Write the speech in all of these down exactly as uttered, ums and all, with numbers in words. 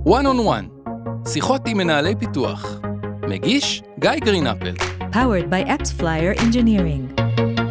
one on one, שיחות עם מנהלי פיתוח. מגיש גיא גרינאפל. Powered by AppsFlyer Engineering.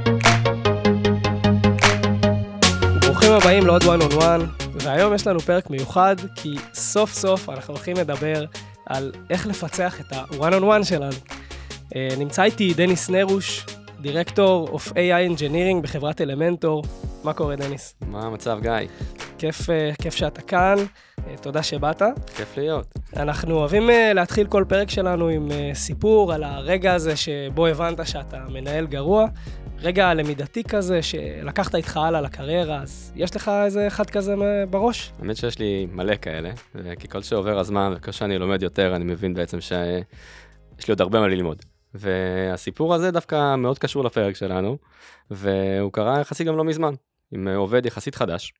ברוכים הבאים לעוד one on one, והיום יש לנו פרק מיוחד, כי סוף סוף אנחנו הולכים לדבר על איך לפצח את ה-one on one שלנו. Uh, נמצא איתי דניס נרוש, דירקטור of איי איי Engineering בחברת אלמנטור. מה קורה, דניס? מה המצב, גיא? כיף, uh, כיף שאתה כאן, uh, תודה שבאת. כיף להיות. אנחנו אוהבים uh, להתחיל כל פרק שלנו עם uh, סיפור על הרגע הזה שבו הבנת שאתה מנהל גרוע, רגע למידתי כזה שלקחת איתך הלאה לקריירה, אז יש לך איזה אחד כזה בראש? האמת שיש לי מלא כאלה, כי כל שעובר הזמן וכל שאני לומד יותר, אני מבין בעצם שיש לי עוד הרבה מה ללמוד. והסיפור הזה דווקא מאוד קשור לפרק שלנו, והוא קרה יחסית גם לא מזמן, עם עובד יחסית חדש,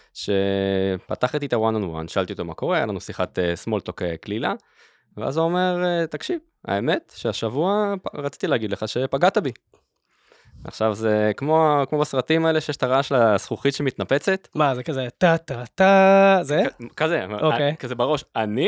שפתח איתי את ה-one on one, שאלתי אותו מה קורה, היה לנו שיחת small talk כלילה, ואז הוא אומר, תקשיב, האמת שהשבוע רציתי להגיד לך שפגעת בי. עכשיו זה כמו, כמו בסרטים האלה שיש את הרעש של הזכוכית שמתנפצת. מה, זה כזה טה טה טה, זה? כזה, אוקיי. כזה בראש, אני?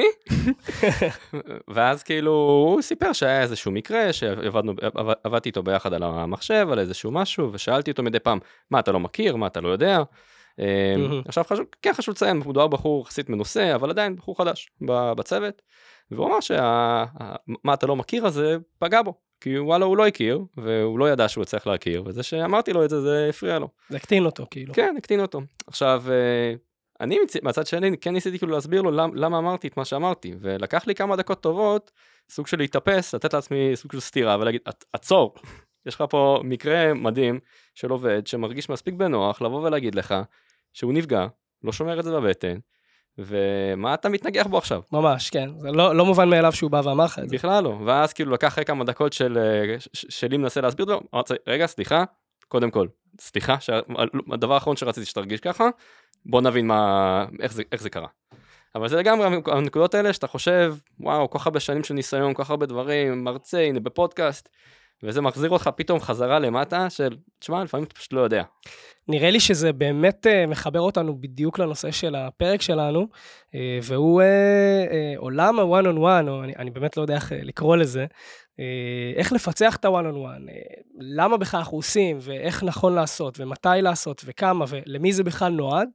ואז כאילו הוא סיפר שהיה איזשהו מקרה, שעבדתי איתו ביחד על המחשב, על איזשהו משהו, ושאלתי אותו מדי פעם, מה אתה לא מכיר, מה אתה לא יודע? עכשיו חשוב, כן חשוב לציין, הוא דואר בחור חסית מנוסה, אבל עדיין בחור חדש בצוות, והוא אמר שמה אתה לא מכיר הזה פגע בו. כי וואלה הוא לא הכיר, והוא לא ידע שהוא צריך להכיר, וזה שאמרתי לו את זה, זה הפריע לו. זה הקטין אותו, כאילו. כן, הקטין אותו. עכשיו, אני מהצד שני, כן ניסיתי כאילו להסביר לו למה, למה אמרתי את מה שאמרתי, ולקח לי כמה דקות טובות, סוג של להתאפס, לתת לעצמי סוג של סתירה, ולהגיד, עצור, יש לך פה מקרה מדהים של עובד, שמרגיש מספיק בנוח, לבוא ולהגיד לך, שהוא נפגע, לא שומר את זה בבטן, ומה אתה מתנגח בו עכשיו? ממש, כן. זה לא, לא מובן מאליו שהוא בא ואמר לך את זה. בכלל לא. ואז כאילו לקח אחרי כמה דקות של, שלי מנסה להסביר לו, רגע, סליחה, קודם כל, סליחה, הדבר האחרון שרציתי שתרגיש ככה, בוא נבין מה, איך זה, איך זה קרה. אבל זה לגמרי הנקודות האלה שאתה חושב, וואו, כל כך הרבה שנים של ניסיון, כל כך הרבה דברים, מרצה, הנה בפודקאסט, וזה מחזיר אותך פתאום חזרה למטה של, תשמע, לפעמים אתה פשוט לא יודע. נראה לי שזה באמת מחבר אותנו בדיוק לנושא של הפרק שלנו, והוא עולם ה-one on one, או אני, אני באמת לא יודע איך לקרוא לזה, איך לפצח את ה-one on one, למה בכלל אנחנו עושים, ואיך נכון לעשות, ומתי לעשות, וכמה, ולמי זה בכלל נועד,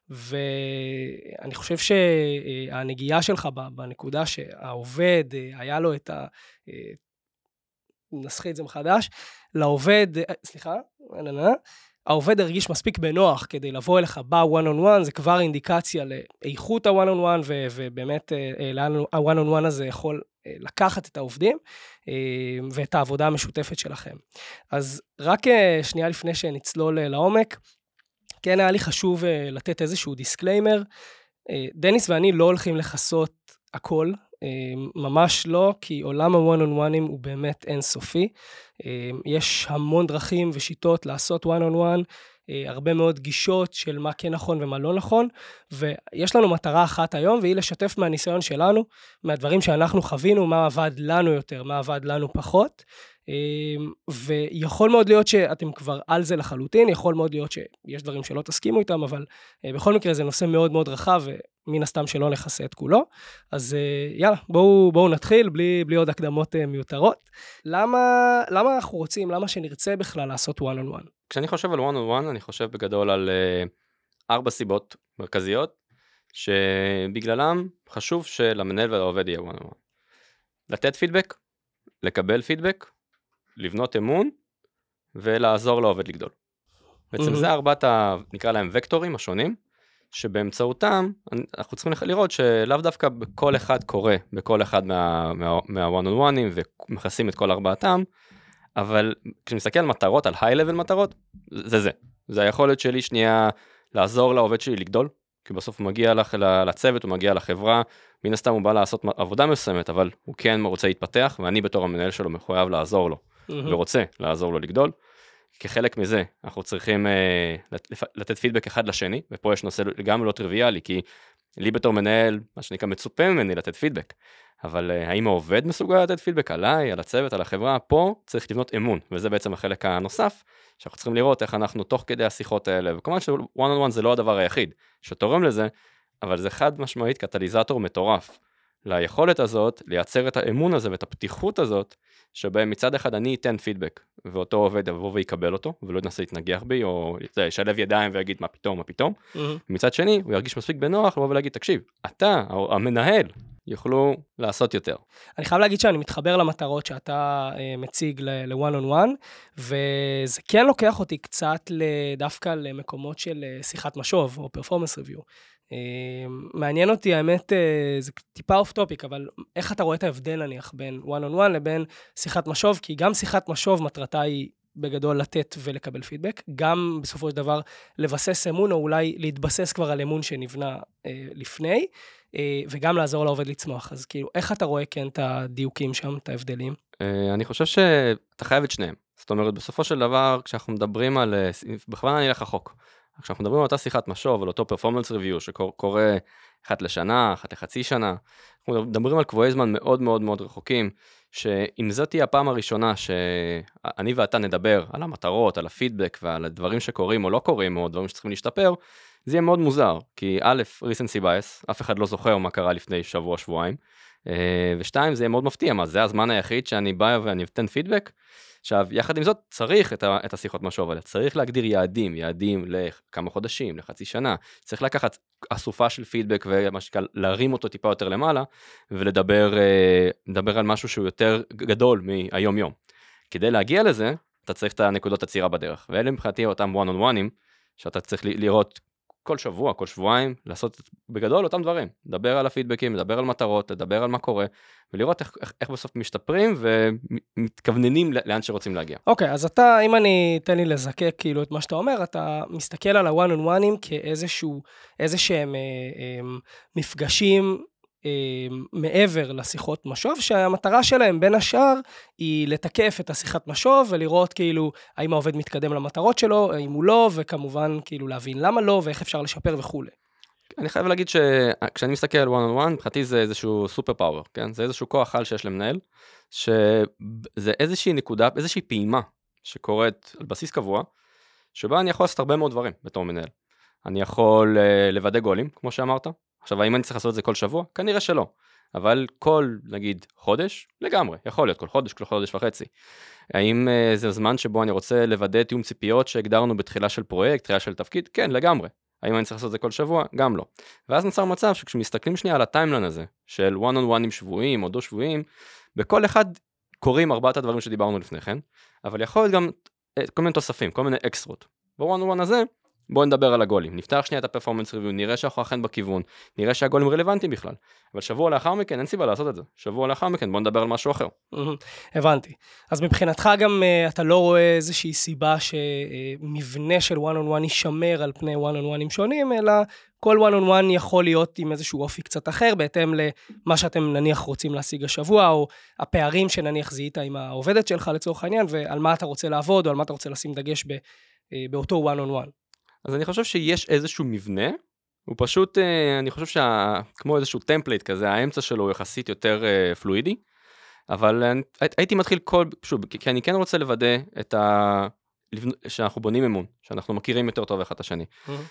ואני חושב שהנגיעה שלך בנקודה שהעובד היה לו את ה... נסחי את זה מחדש, לעובד, סליחה, ננה, העובד הרגיש מספיק בנוח כדי לבוא אליך ב-one on one, זה כבר אינדיקציה לאיכות ה-one on one, ו- ובאמת ה-one on one הזה יכול לקחת את העובדים, ואת העבודה המשותפת שלכם. אז רק שנייה לפני שנצלול לעומק, כן היה לי חשוב לתת איזשהו דיסקליימר, דניס ואני לא הולכים לחסות הכל, ממש לא, כי עולם ה-one on one הוא באמת אינסופי. יש המון דרכים ושיטות לעשות one on one, הרבה מאוד גישות של מה כן נכון ומה לא נכון, ויש לנו מטרה אחת היום, והיא לשתף מהניסיון שלנו, מהדברים שאנחנו חווינו, מה עבד לנו יותר, מה עבד לנו פחות, ויכול מאוד להיות שאתם כבר על זה לחלוטין, יכול מאוד להיות שיש דברים שלא תסכימו איתם, אבל בכל מקרה זה נושא מאוד מאוד רחב, ומן הסתם שלא נכסה את כולו. אז יאללה, בואו, בואו נתחיל, בלי, בלי עוד הקדמות מיותרות. למה, למה אנחנו רוצים, למה שנרצה בכלל לעשות one on one? כשאני חושב על one on one, אני חושב בגדול על uh, ארבע סיבות מרכזיות, שבגללם חשוב שלמנהל ולעובד יהיה one on one. לתת פידבק, לקבל פידבק, לבנות אמון, ולעזור לעובד לגדול. בעצם זה ארבעת, נקרא להם וקטורים השונים, שבאמצעותם אנחנו צריכים לראות שלאו דווקא בכל אחד קורה, בכל אחד מה, מה, מה-one on one'ים, ומכסים את כל ארבעתם, אבל כשנסתכל על מטרות, על high-level מטרות, זה זה. זה היכולת שלי שנייה לעזור לעובד שלי לגדול, כי בסוף הוא מגיע לצוות, הוא מגיע לחברה, מן הסתם הוא בא לעשות עבודה מסוימת, אבל הוא כן רוצה להתפתח, ואני בתור המנהל שלו מחויב לעזור לו, ורוצה לעזור לו לגדול. כחלק מזה, אנחנו צריכים לתת פידבק אחד לשני, ופה יש נושא גם לא טריוויאלי, כי לי בתור מנהל, מה שנקרא מצופה ממני לתת פידבק, אבל האם העובד מסוגל לתת פידבק עליי, על הצוות, על החברה, פה צריך לבנות אמון, וזה בעצם החלק הנוסף, שאנחנו צריכים לראות איך אנחנו תוך כדי השיחות האלה, וכמובן ש-one on one זה לא הדבר היחיד, שתורם לזה, אבל זה חד משמעית קטליזטור מטורף. ליכולת הזאת, לייצר את האמון הזה ואת הפתיחות הזאת, שבהם מצד אחד אני אתן פידבק, ואותו עובד יבוא ויקבל אותו, ולא ינסה להתנגח בי, או ישלב ידיים ויגיד מה פתאום, מה פתאום. Mm-hmm. מצד שני, הוא ירגיש מספיק בנוח, לבוא ולהגיד, תקשיב, אתה, המנהל, יוכלו לעשות יותר. אני חייב להגיד שאני מתחבר למטרות שאתה uh, מציג ל-one on one, וזה כן לוקח אותי קצת דווקא למקומות של uh, שיחת משוב, או performance review. Uh, מעניין אותי, האמת, uh, זה טיפה אוף טופיק, אבל איך אתה רואה את ההבדל נניח בין one on one לבין שיחת משוב? כי גם שיחת משוב מטרתה היא בגדול לתת ולקבל פידבק, גם בסופו של דבר לבסס אמון, או אולי להתבסס כבר על אמון שנבנה uh, לפני, uh, וגם לעזור לעובד לצמוח. אז כאילו, איך אתה רואה כן את הדיוקים שם, את ההבדלים? Uh, אני חושב שאתה חייב את שניהם. זאת אומרת, בסופו של דבר, כשאנחנו מדברים על, בכוונה אני אלך רחוק. כשאנחנו מדברים על אותה שיחת משוב, על אותו פרפורמנס ריוויו שקורה אחת לשנה, אחת לחצי שנה, אנחנו מדברים על קבועי זמן מאוד מאוד מאוד רחוקים, שאם זאת תהיה הפעם הראשונה שאני ואתה נדבר על המטרות, על הפידבק ועל הדברים שקורים או לא קורים, או דברים שצריכים להשתפר, זה יהיה מאוד מוזר, כי א', recency bias, אף אחד לא זוכר מה קרה לפני שבוע, שבועיים, ושתיים, זה יהיה מאוד מפתיע, מה זה הזמן היחיד שאני בא ואני אתן פידבק, עכשיו, יחד עם זאת, צריך את, ה, את השיחות משוב האלה, צריך להגדיר יעדים, יעדים לכמה חודשים, לחצי שנה, צריך לקחת אסופה של פידבק ומה שקל, להרים אותו טיפה יותר למעלה, ולדבר לדבר על משהו שהוא יותר גדול מהיום יום. כדי להגיע לזה, אתה צריך את הנקודות הצירה בדרך, ואלה מבחינתי אותם one on one'ים, שאתה צריך לראות כל שבוע, כל שבועיים, לעשות בגדול אותם דברים, לדבר על הפידבקים, לדבר על מטרות, לדבר על מה קורה, ולראות איך, איך, איך בסוף משתפרים ומתכווננים לאן שרוצים להגיע. אוקיי, okay, אז אתה, אם אני אתן לי לזקק כאילו את מה שאתה אומר, אתה מסתכל על ה-one on one'ים כאיזשהו, איזשהם אה, אה, מפגשים, מעבר לשיחות משוב, שהמטרה שלהם בין השאר היא לתקף את השיחת משוב ולראות כאילו האם העובד מתקדם למטרות שלו, האם הוא לא, וכמובן כאילו להבין למה לא ואיך אפשר לשפר וכו'. אני חייב להגיד שכשאני מסתכל על one on one, מבחינתי זה איזשהו סופר פאוור, כן? זה איזשהו כוח על שיש למנהל, שזה איזושהי נקודה, איזושהי פעימה שקורית על בסיס קבוע, שבה אני יכול לעשות הרבה מאוד דברים בתור מנהל. אני יכול לוודא גולים, כמו שאמרת. עכשיו, האם אני צריך לעשות את זה כל שבוע? כנראה שלא. אבל כל, נגיד, חודש, לגמרי, יכול להיות כל חודש, כל חודש וחצי. האם uh, זה זמן שבו אני רוצה לוודא תיאום ציפיות שהגדרנו בתחילה של פרויקט, תחילה של תפקיד? כן, לגמרי. האם אני צריך לעשות את זה כל שבוע? גם לא. ואז נוצר מצב שכשמסתכלים שנייה על הטיימליין הזה, של one on one עם שבועים או דו שבועים, בכל אחד קוראים ארבעת הדברים שדיברנו לפני כן, אבל יכול להיות גם כל מיני תוספים, כל מיני אקסטרות. ב-one on one הזה, בואו נדבר על הגולים, נפתח שנייה את הפרפורמנס ריוויו, נראה שאנחנו אכן בכיוון, נראה שהגולים רלוונטיים בכלל, אבל שבוע לאחר מכן אין סיבה לעשות את זה, שבוע לאחר מכן בואו נדבר על משהו אחר. הבנתי, אז מבחינתך גם אתה לא רואה איזושהי סיבה שמבנה של one on one יישמר על פני one on one'ים שונים, אלא כל one on one יכול להיות עם איזשהו אופי קצת אחר, בהתאם למה שאתם נניח רוצים להשיג השבוע, או הפערים שנניח זיהית עם העובדת שלך לצורך העניין, ועל מה אתה רוצה לעבוד, או על מה אתה רוצה לשים דגש באותו one on one. אז אני חושב שיש איזשהו מבנה, הוא פשוט, אני חושב שכמו איזשהו טמפלייט כזה, האמצע שלו הוא יחסית יותר פלואידי, אבל הייתי מתחיל כל, שוב, כי אני כן רוצה לוודא את ה... שאנחנו בונים אמון, שאנחנו מכירים יותר טוב אחד את השני,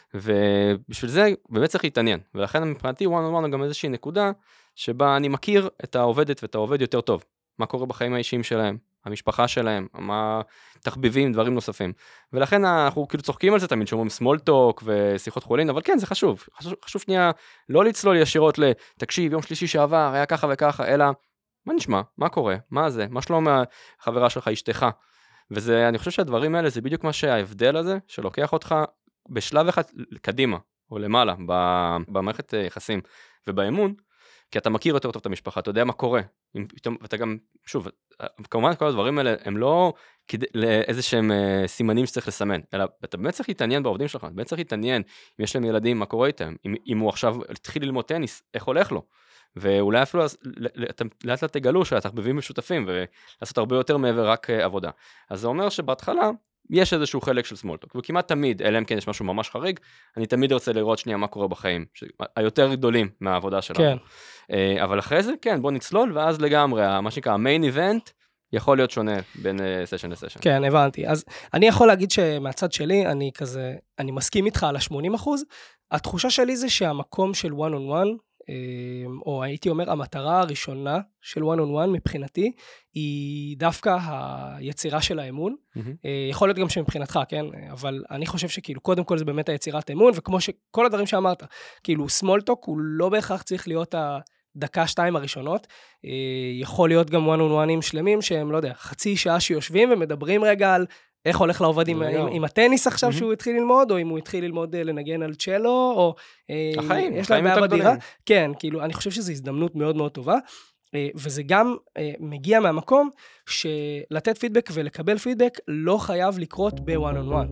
ובשביל זה באמת צריך להתעניין, ולכן מבחינתי one on one גם איזושהי נקודה, שבה אני מכיר את העובדת ואת העובד יותר טוב, מה קורה בחיים האישיים שלהם, המשפחה שלהם, מה תחביבים, דברים נוספים. ולכן אנחנו כאילו צוחקים על זה תמיד, שאומרים small talk ושיחות חולין, אבל כן, זה חשוב. חשוב, חשוב שנייה לא לצלול ישירות לתקשיב, יום שלישי שעבר, היה ככה וככה, אלא מה נשמע, מה קורה, מה זה, מה שלום החברה שלך, אשתך. וזה, אני חושב שהדברים האלה זה בדיוק מה שההבדל הזה, שלוקח אותך בשלב אחד קדימה, או למעלה, במערכת יחסים ובאמון, כי אתה מכיר יותר טוב את המשפחה, אתה יודע מה קורה, ואתה גם, שוב, כמובן כל הדברים האלה הם לא לאיזה שהם סימנים שצריך לסמן, אלא אתה באמת צריך להתעניין בעובדים שלך, באמת צריך להתעניין אם יש להם ילדים, מה קורה איתם, אם, אם הוא עכשיו התחיל ללמוד טניס, איך הולך לו, ואולי אפילו אתם לאט לאט תגלו שהתחביבים משותפים, ולעשות הרבה יותר מעבר רק עבודה. אז זה אומר שבהתחלה, יש איזשהו חלק של סמולטוק, וכמעט תמיד, אלא אם כן יש משהו ממש חריג, אני תמיד רוצה לראות שנייה מה קורה בחיים, היותר גדולים מהעבודה שלנו. כן. אבל אחרי זה, כן, בוא נצלול, ואז לגמרי, מה שנקרא, המיין איבנט, יכול להיות שונה בין סשן לסשן. כן, הבנתי. אז אני יכול להגיד שמהצד שלי, אני כזה, אני מסכים איתך על ה-שמונים אחוז. התחושה שלי זה שהמקום של one on one, או הייתי אומר, המטרה הראשונה של one on one מבחינתי, היא דווקא היצירה של האמון. Mm-hmm. יכול להיות גם שמבחינתך, כן? אבל אני חושב שכאילו, קודם כל זה באמת היצירת אמון, וכמו שכל הדברים שאמרת, כאילו, small talk הוא לא בהכרח צריך להיות ה... דקה, שתיים הראשונות, יכול להיות גם one on one'ים שלמים, שהם, לא יודע, חצי שעה שיושבים ומדברים רגע על איך הולך לעובד עם, עם, עם הטניס עכשיו שהוא התחיל ללמוד, או אם הוא התחיל ללמוד לנגן על צ'לו, או החיים, יש להם בעיה בדירה. כן, כאילו, אני חושב שזו הזדמנות מאוד מאוד טובה, וזה גם מגיע מהמקום שלתת פידבק ולקבל פידבק לא חייב לקרות ב-one on one.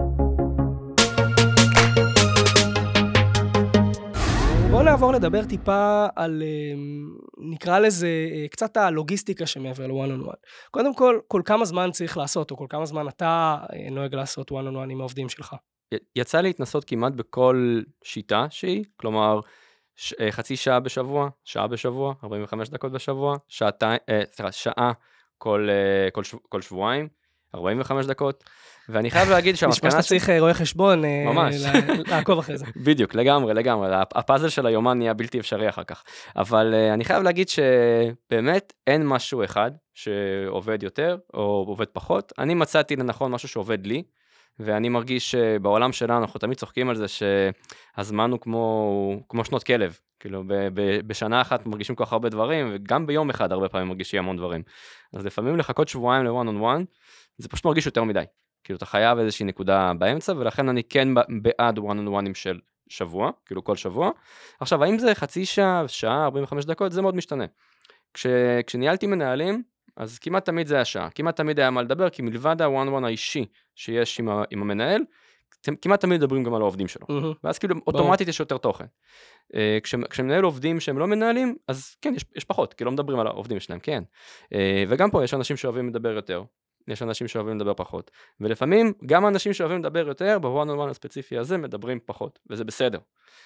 בואו נעבור לדבר טיפה על, נקרא לזה, קצת הלוגיסטיקה שמעבר ל-one on one. קודם כל, כל כמה זמן צריך לעשות, או כל כמה זמן אתה נוהג לעשות one on one עם העובדים שלך? יצא לי להתנסות כמעט בכל שיטה שהיא, כלומר, ש- חצי שעה בשבוע, שעה בשבוע, ארבעים וחמש דקות בשבוע, שעתיים, אה, סליחה, שעה כל, אה, כל, שבוע, כל שבועיים, ארבעים וחמש דקות, ואני חייב להגיד שהמסקנה... נשמע שאתה צריך רואה חשבון, ממש. לעקוב אחרי זה. בדיוק, לגמרי, לגמרי. הפאזל של היומן נהיה בלתי אפשרי אחר כך. אבל אני חייב להגיד שבאמת אין משהו אחד שעובד יותר או עובד פחות. אני מצאתי לנכון משהו שעובד לי, ואני מרגיש שבעולם שלנו אנחנו תמיד צוחקים על זה שהזמן הוא כמו, כמו שנות כלב. כאילו, ב- ב- בשנה אחת מרגישים כל כך הרבה דברים, וגם ביום אחד הרבה פעמים מרגישים המון דברים. אז לפעמים לחכות שבועיים ל-one on one, זה פשוט מרגיש יותר מדי. כאילו, אתה חייב איזושהי נקודה באמצע, ולכן אני כן בעד one on one של שבוע, כאילו כל שבוע. עכשיו, האם זה חצי שעה, שעה, ארבעים וחמש דקות, זה מאוד משתנה. כש, כשניהלתי מנהלים, אז כמעט תמיד זה היה שעה, כמעט תמיד היה מה לדבר, כי מלבד ה-one on one האישי שיש עם, ה, עם המנהל, כמעט תמיד מדברים גם על העובדים שלו. Mm-hmm. ואז כאילו, אוטומטית יש יותר תוכן. כש, כשמנהל עובדים שהם לא מנהלים, אז כן, יש, יש פחות, כי לא מדברים על העובדים שלהם, כן. וגם פה יש אנשים שאוהבים לדבר יותר. יש אנשים שאוהבים לדבר פחות, ולפעמים גם אנשים שאוהבים לדבר יותר, ב-one on one הספציפי הזה מדברים פחות, וזה בסדר.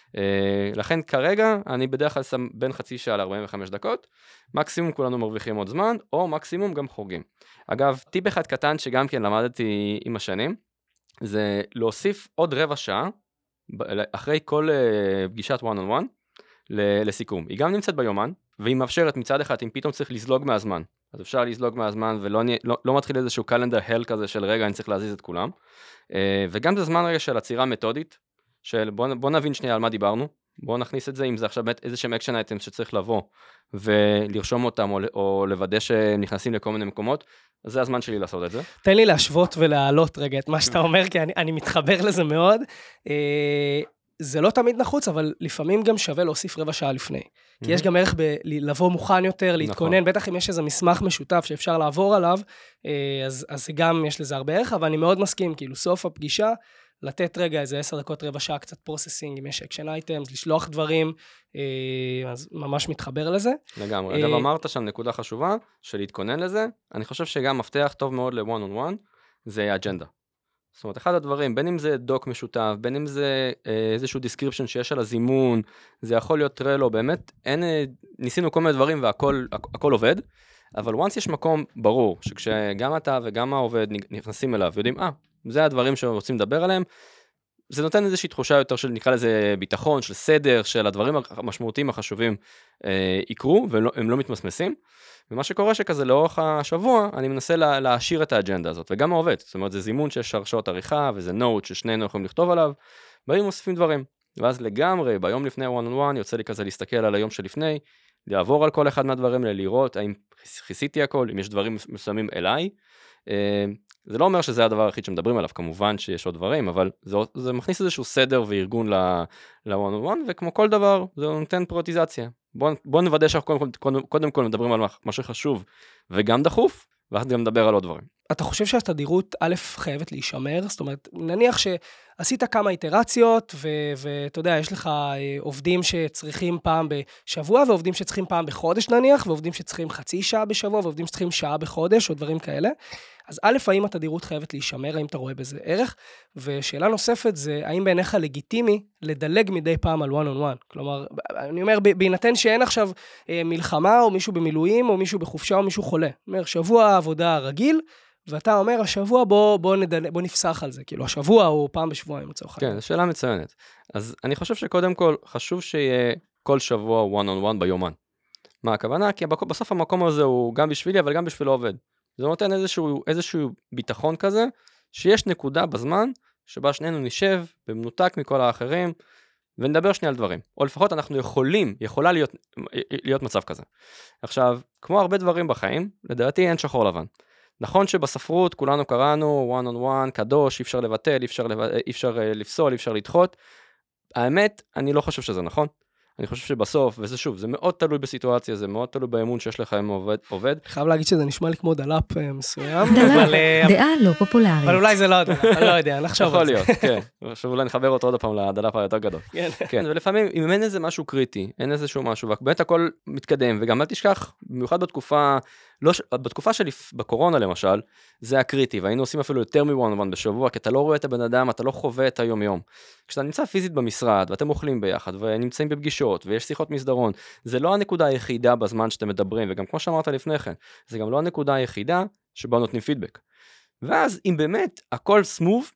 לכן כרגע אני בדרך כלל שם בין חצי שעה ל-ארבעים וחמש דקות, מקסימום כולנו מרוויחים עוד זמן, או מקסימום גם חורגים. אגב, טיפ אחד קטן שגם כן למדתי עם השנים, זה להוסיף עוד רבע שעה, אחרי כל פגישת one on one, לסיכום. היא גם נמצאת ביומן, והיא מאפשרת מצד אחד, אם פתאום צריך לזלוג מהזמן, אז אפשר לזלוג מהזמן, ולא לא, לא מתחיל איזשהו קלנדר הל כזה של רגע, אני צריך להזיז את כולם. וגם זה זמן רגע של עצירה מתודית, של בוא, בוא נבין שנייה על מה דיברנו, בוא נכניס את זה, אם זה עכשיו באמת איזשהם אקשן אייטם שצריך לבוא, ולרשום אותם, או, או לוודא שהם נכנסים לכל מיני מקומות, אז זה הזמן שלי לעשות את זה. תן לי להשוות ולהעלות רגע את מה שאתה אומר, כי אני, אני מתחבר לזה מאוד. זה לא תמיד נחוץ, אבל לפעמים גם שווה להוסיף רבע שעה לפני. כי יש גם ערך לבוא מוכן יותר, להתכונן, בטח אם יש איזה מסמך משותף שאפשר לעבור עליו, אז, אז גם יש לזה הרבה ערך, אבל אני מאוד מסכים, כאילו סוף הפגישה, לתת רגע איזה עשר דקות רבע שעה קצת פרוססינג, אם יש אקשן אייטמס, לשלוח דברים, אז ממש מתחבר לזה. לגמרי. אגב, אמרת שם נקודה חשובה, של להתכונן לזה, אני חושב שגם מפתח טוב מאוד ל-one on one, זה אג'נדה. זאת אומרת, אחד הדברים, בין אם זה דוק משותף, בין אם זה אה, איזשהו דיסקריפשן שיש על הזימון, זה יכול להיות טרלו, באמת, אין, ניסינו כל מיני דברים והכל הכל עובד, אבל once יש מקום ברור, שכשגם אתה וגם העובד נכנסים אליו, יודעים, אה, זה הדברים שרוצים לדבר עליהם, זה נותן איזושהי תחושה יותר של, נקרא לזה ביטחון, של סדר, של הדברים המשמעותיים החשובים אה, יקרו, והם לא מתמסמסים, ומה שקורה שכזה לאורך השבוע, אני מנסה לה, להשאיר את האג'נדה הזאת, וגם העובד, זאת אומרת, זה זימון שיש הרשאות עריכה, וזה נוט ששנינו יכולים לכתוב עליו, באים מוסיפים דברים, ואז לגמרי, ביום לפני one on one, יוצא לי כזה להסתכל על היום שלפני, לעבור על כל אחד מהדברים, לראות האם כיסיתי הכל, אם יש דברים מסוימים אליי, זה לא אומר שזה הדבר היחיד שמדברים עליו, כמובן שיש עוד דברים, אבל זה, זה מכניס איזשהו סדר וארגון ל-one on one, וכמו כל דבר, זה נותן פריוריטיזציה. בוא, בוא נוודא שאנחנו קודם, קודם, קודם כל מדברים על מה שחשוב, וגם דחוף, ואחר גם נדבר על עוד דברים. אתה חושב שהתדירות א' חייבת להישמר? זאת אומרת, נניח שעשית כמה איטרציות, ואתה יודע, יש לך עובדים שצריכים פעם בשבוע, ועובדים שצריכים פעם בחודש נניח, ועובדים שצריכים חצי שעה בשבוע, ועובדים שצריכים שעה בחודש, או דברים כאלה. אז א', האם התדירות חייבת להישמר, האם אתה רואה בזה ערך? ושאלה נוספת זה, האם בעיניך לגיטימי לדלג מדי פעם על one on one? כלומר, אני אומר, בהינתן שאין עכשיו מלחמה, או מישהו במילואים, או מישהו בחופשה, או מישהו חולה. אומר, שבוע עבודה רגיל, ואתה אומר, השבוע בוא, בוא, נדל... בוא נפסח על זה, כאילו, השבוע או פעם בשבועיים, לצורך העניין. כן, זו שאלה מצוינת. אז אני חושב שקודם כל, חשוב שיהיה כל שבוע one on one ביומן. מה הכוונה? כי בסוף המקום הזה הוא גם בשבילי, אבל גם בשביל העובד. זה נותן איזשהו, איזשהו ביטחון כזה, שיש נקודה בזמן, שבה שנינו נשב, במנותק מכל האחרים, ונדבר שנייה על דברים. או לפחות אנחנו יכולים, יכולה להיות, להיות מצב כזה. עכשיו, כמו הרבה דברים בחיים, לדעתי אין שחור לבן. נכון שבספרות כולנו קראנו one on one, קדוש, אי אפשר לבטל, אי אפשר, לב... אי אפשר לפסול, אי אפשר לדחות. האמת, אני לא חושב שזה נכון. אני חושב שבסוף, וזה שוב, זה מאוד תלוי בסיטואציה, זה מאוד תלוי באמון שיש לך עם עובד. עובד. חייב להגיד שזה נשמע לי כמו דלאפ מסוים. דלאפ, דעה לא פופולרית. אבל אולי זה לא דלאפ, אני לא יודע, נחשוב על זה. יכול להיות, כן. עכשיו אולי נחבר אותו עוד פעם לדלאפ היותר גדול. כן, ולפעמים, אם אין איזה משהו קריטי, אין איזשהו משהו, ובאמת הכל מתקדם, וגם אל תשכח, במיוחד בתקופה, לא, בתקופה של בקורונה למשל, זה הקריטי, והיינו עושים אפילו יותר מ-one on one בשבוע, כי אתה לא רואה את הבן אדם, אתה לא חווה את היום יום. כשאתה נמצא פיזית במשרד, ואתם אוכלים ביחד, ונמצאים בפגישות, ויש שיחות מסדרון, זה לא הנקודה היחידה בזמן שאתם מדברים, וגם כמו שאמרת לפני כן, זה גם לא הנקודה היחידה שבה נותנים פידבק. ואז אם באמת הכל סמוב,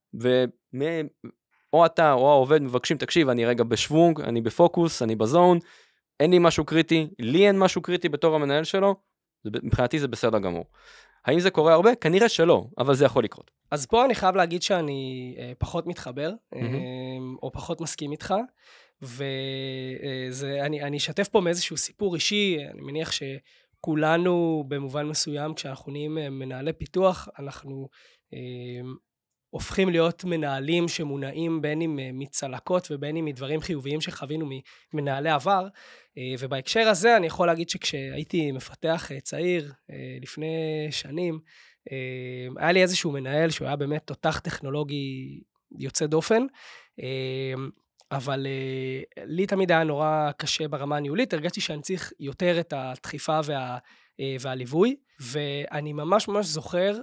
או אתה או העובד מבקשים, תקשיב, אני רגע בשוונג, אני בפוקוס, אני בזון, אין לי משהו קריטי, לי אין משהו קריטי בתור המנהל שלו, מבחינתי זה בסדר גמור. האם זה קורה הרבה? כנראה שלא, אבל זה יכול לקרות. אז פה אני חייב להגיד שאני אה, פחות מתחבר, אה, או פחות מסכים איתך, ואני אני אשתף פה מאיזשהו סיפור אישי, אני מניח שכולנו במובן מסוים, כשאנחנו נהיים מנהלי פיתוח, אנחנו אה, הופכים להיות מנהלים שמונעים בין אם מצלקות ובין אם מדברים חיוביים שחווינו ממנהלי עבר, ובהקשר הזה אני יכול להגיד שכשהייתי מפתח צעיר לפני שנים, היה לי איזשהו מנהל שהוא היה באמת תותח טכנולוגי יוצא דופן, אבל לי תמיד היה נורא קשה ברמה הניהולית, הרגשתי שאני צריך יותר את הדחיפה וה, והליווי, ואני ממש ממש זוכר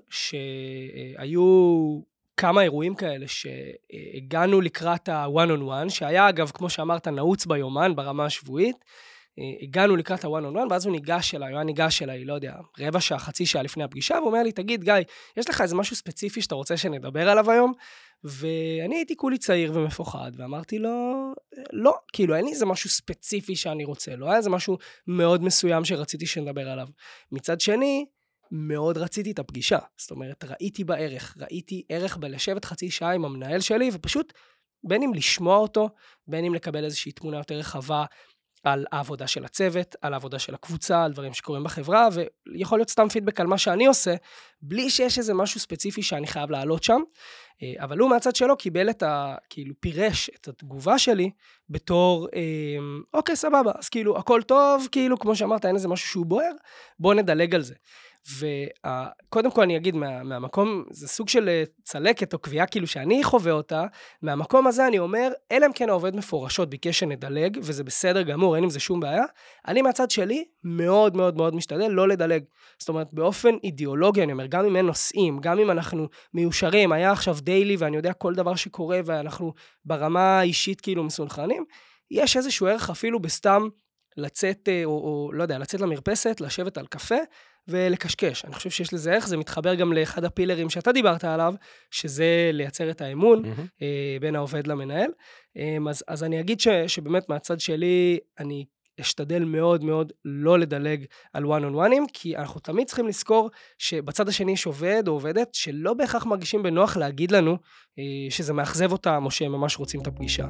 שהיו כמה אירועים כאלה שהגענו לקראת ה-one on one, שהיה אגב, כמו שאמרת, נעוץ ביומן ברמה השבועית, הגענו לקראת ה-one on one, ואז הוא ניגש אליי, הוא היה ניגש אליי, לא יודע, רבע שעה, חצי שעה לפני הפגישה, והוא אומר לי, תגיד, גיא, יש לך איזה משהו ספציפי שאתה רוצה שנדבר עליו היום? ואני הייתי כולי צעיר ומפוחד, ואמרתי לו, לא, כאילו, אין לי איזה משהו ספציפי שאני רוצה, לא היה איזה משהו מאוד מסוים שרציתי שנדבר עליו. מצד שני, מאוד רציתי את הפגישה, זאת אומרת, ראיתי בערך, ראיתי ערך בלשבת חצי שעה עם המנהל שלי, ופשוט בין אם לשמוע אותו, בין אם לקבל איזושהי תמונה יותר רחבה על העבודה של הצוות, על העבודה של הקבוצה, על דברים שקורים בחברה, ויכול להיות סתם פידבק על מה שאני עושה, בלי שיש איזה משהו ספציפי שאני חייב לעלות שם, אבל הוא מהצד שלו קיבל את ה... כאילו פירש את התגובה שלי בתור, אוקיי, סבבה, אז כאילו, הכל טוב, כאילו, כמו שאמרת, אין איזה משהו שהוא בוער, בוא נדלג על זה. וקודם כל אני אגיד, מה, מהמקום, זה סוג של צלקת או קביעה כאילו שאני חווה אותה, מהמקום הזה אני אומר, אלא אם כן העובד מפורשות ביקש שנדלג, וזה בסדר גמור, אין עם זה שום בעיה, אני מהצד שלי מאוד מאוד מאוד משתדל לא לדלג. זאת אומרת, באופן אידיאולוגי, אני אומר, גם אם אין נושאים, גם אם אנחנו מיושרים, היה עכשיו דיילי ואני יודע כל דבר שקורה, ואנחנו ברמה האישית כאילו מסונכרנים, יש איזשהו ערך אפילו בסתם לצאת, או, או לא יודע, לצאת למרפסת, לשבת על קפה, ולקשקש. אני חושב שיש לזה ערך, זה מתחבר גם לאחד הפילרים שאתה דיברת עליו, שזה לייצר את האמון mm-hmm. אה, בין העובד למנהל. אה, אז, אז אני אגיד ש, שבאמת מהצד שלי, אני אשתדל מאוד מאוד לא לדלג על one on one'ים, כי אנחנו תמיד צריכים לזכור שבצד השני יש עובד או עובדת, שלא בהכרח מרגישים בנוח להגיד לנו אה, שזה מאכזב אותם, או שהם ממש רוצים את הפגישה.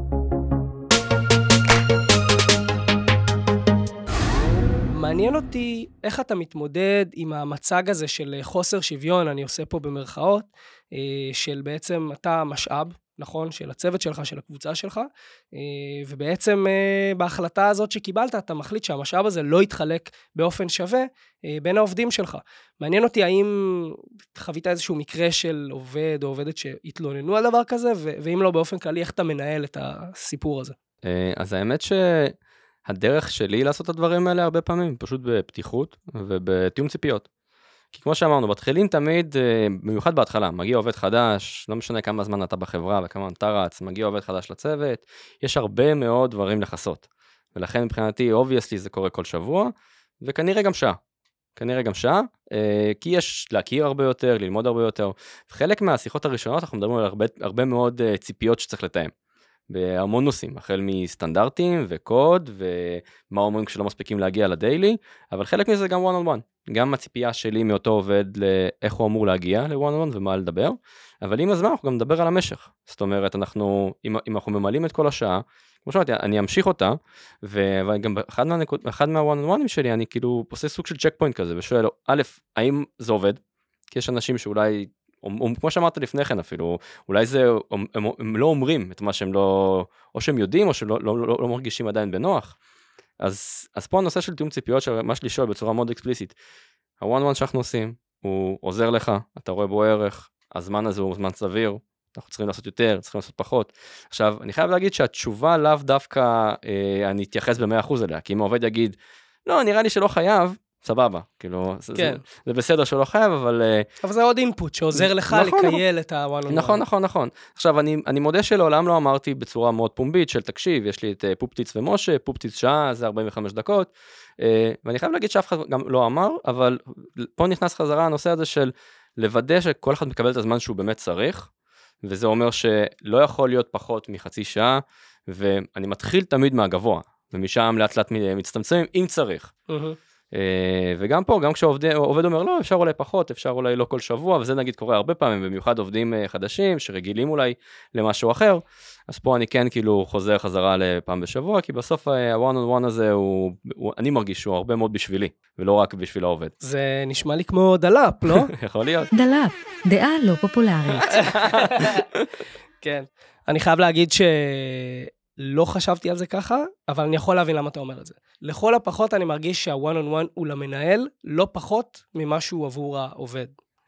מעניין אותי איך אתה מתמודד עם המצג הזה של חוסר שוויון, אני עושה פה במרכאות, של בעצם אתה משאב, נכון, של הצוות שלך, של הקבוצה שלך, ובעצם בהחלטה הזאת שקיבלת, אתה מחליט שהמשאב הזה לא יתחלק באופן שווה בין העובדים שלך. מעניין אותי האם חווית איזשהו מקרה של עובד או עובדת שהתלוננו על דבר כזה, ואם לא באופן כללי, איך אתה מנהל את הסיפור הזה? אז האמת ש... הדרך שלי לעשות את הדברים האלה הרבה פעמים, פשוט בפתיחות ובתיאום ציפיות. כי כמו שאמרנו, בתחילים תמיד, במיוחד בהתחלה, מגיע עובד חדש, לא משנה כמה זמן אתה בחברה וכמה אתה רץ, מגיע עובד חדש לצוות, יש הרבה מאוד דברים לחסות. ולכן מבחינתי, obviously זה קורה כל שבוע, וכנראה גם שעה. כנראה גם שעה, כי יש להכיר הרבה יותר, ללמוד הרבה יותר. חלק מהשיחות הראשונות, אנחנו מדברים על הרבה, הרבה מאוד ציפיות שצריך לתאם. בהמון נושאים, החל מסטנדרטים וקוד, ומה אומרים כשלא מספיקים להגיע לדיילי, אבל חלק מזה גם one on one. גם הציפייה שלי מאותו עובד לאיך הוא אמור להגיע ל-one on one ומה לדבר, אבל עם הזמן אנחנו גם נדבר על המשך. זאת אומרת, אנחנו, אם, אם אנחנו ממלאים את כל השעה, כמו שאמרתי, אני אמשיך אותה, וגם אחד מה, אחד מה-one on one שלי, אני כאילו עושה סוג של צ'ק פוינט כזה, ושואל, א', האם זה עובד? כי יש אנשים שאולי, כמו שאמרת לפני כן אפילו, אולי זה, הם, הם, הם לא אומרים את מה שהם לא, או שהם יודעים, או שהם לא, לא, לא, לא מרגישים עדיין בנוח. אז, אז פה הנושא של תיאום ציפיות, שמה שלי שואל בצורה מאוד אקספליסית, ה-one on one שאנחנו עושים, הוא עוזר לך, אתה רואה בו ערך, הזמן הזה הוא זמן סביר, אנחנו צריכים לעשות יותר, צריכים לעשות פחות. עכשיו, אני חייב להגיד שהתשובה לאו דווקא, אה, אני אתייחס ב-מאה אחוז אליה, כי אם העובד יגיד, לא, נראה לי שלא חייב, סבבה, כאילו, זה, כן. זה, זה בסדר שלא חייב, אבל... אבל זה עוד אינפוט שעוזר לך נכון, לקייל נכון. את ה-one on one. נכון, נכון, נכון. עכשיו, אני, אני מודה שלעולם לא אמרתי בצורה מאוד פומבית של תקשיב, יש לי את פופטיץ ומשה, פופטיץ שעה, זה ארבעים וחמש דקות, ואני חייב להגיד שאף אחד גם לא אמר, אבל פה נכנס חזרה הנושא הזה של לוודא שכל אחד מקבל את הזמן שהוא באמת צריך, וזה אומר שלא יכול להיות פחות מחצי שעה, ואני מתחיל תמיד מהגבוה, ומשם לאט לאט מצטמצמים, אם צריך. וגם פה, גם כשעובד אומר, לא, אפשר אולי פחות, אפשר אולי לא כל שבוע, וזה נגיד קורה הרבה פעמים, במיוחד עובדים חדשים, שרגילים אולי למשהו אחר, אז פה אני כן כאילו חוזר חזרה לפעם בשבוע, כי בסוף ה-one on one הזה, הוא, הוא, אני מרגיש שהוא הרבה מאוד בשבילי, ולא רק בשביל העובד. זה נשמע לי כמו דלאפ, לא? יכול להיות. דלאפ, דעה לא פופולרית. כן, אני חייב להגיד ש... לא חשבתי על זה ככה, אבל אני יכול להבין למה אתה אומר את זה. לכל הפחות אני מרגיש שה-one on one הוא למנהל, לא פחות ממה שהוא עבור העובד.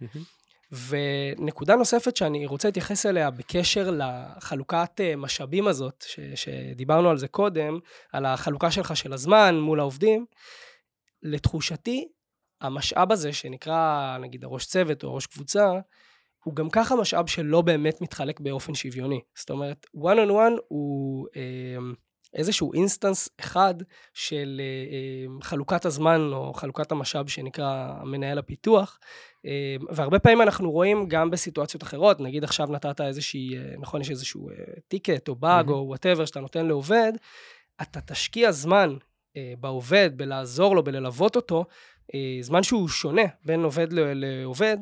ונקודה נוספת שאני רוצה להתייחס אליה בקשר לחלוקת משאבים הזאת, ש- שדיברנו על זה קודם, על החלוקה שלך של הזמן מול העובדים, לתחושתי, המשאב הזה שנקרא, נגיד, הראש צוות או הראש קבוצה, הוא גם ככה משאב שלא באמת מתחלק באופן שוויוני. זאת אומרת, one on one הוא אה, איזשהו אינסטנס אחד של אה, חלוקת הזמן או חלוקת המשאב שנקרא מנהל הפיתוח, אה, והרבה פעמים אנחנו רואים גם בסיטואציות אחרות, נגיד עכשיו נתת איזושהי, נכון, יש איזשהו אה, טיקט או באג mm-hmm. או whatever שאתה נותן לעובד, אתה תשקיע זמן אה, בעובד, בלעזור לו, בללוות אותו, אה, זמן שהוא שונה בין עובד לעובד,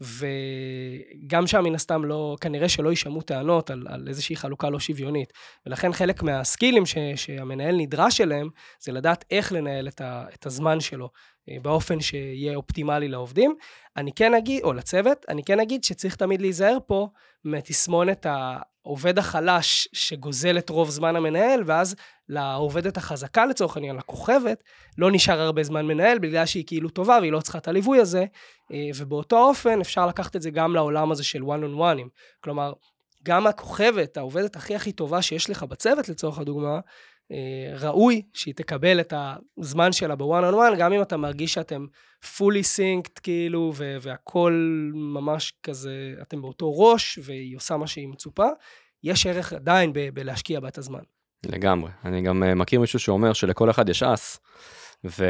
וגם שם מן הסתם לא, כנראה שלא יישמעו טענות על, על איזושהי חלוקה לא שוויונית. ולכן חלק מהסקילים ש, שהמנהל נדרש אליהם, זה לדעת איך לנהל את, ה, את הזמן שלו, באופן שיהיה אופטימלי לעובדים. אני כן אגיד, או לצוות, אני כן אגיד שצריך תמיד להיזהר פה, מתסמונת העובד החלש שגוזל את רוב זמן המנהל, ואז לעובדת החזקה לצורך העניין, לכוכבת, לא נשאר הרבה זמן מנהל, בגלל שהיא כאילו טובה, והיא לא צריכה את הליווי הזה, ובאותו אופן אפשר לקחת את זה גם לעולם הזה של one on one. כלומר, גם הכוכבת, העובדת הכי הכי טובה שיש לך בצוות לצורך הדוגמה, ראוי שהיא תקבל את הזמן שלה ב-one on one, גם אם אתה מרגיש שאתם fully synced כאילו, והכל ממש כזה, אתם באותו ראש, והיא עושה מה שהיא מצופה, יש ערך עדיין ב- בלהשקיע בה את הזמן. לגמרי. אני גם מכיר מישהו שאומר שלכל אחד יש אס, ו...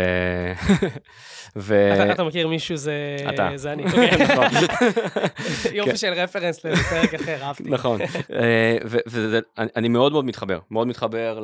ו... אתה, אתה מכיר מישהו, זה, אתה. זה אני. יופי של רפרנס לפרק אחר, אהבתי. נכון. ואני מאוד מאוד מתחבר, מאוד מתחבר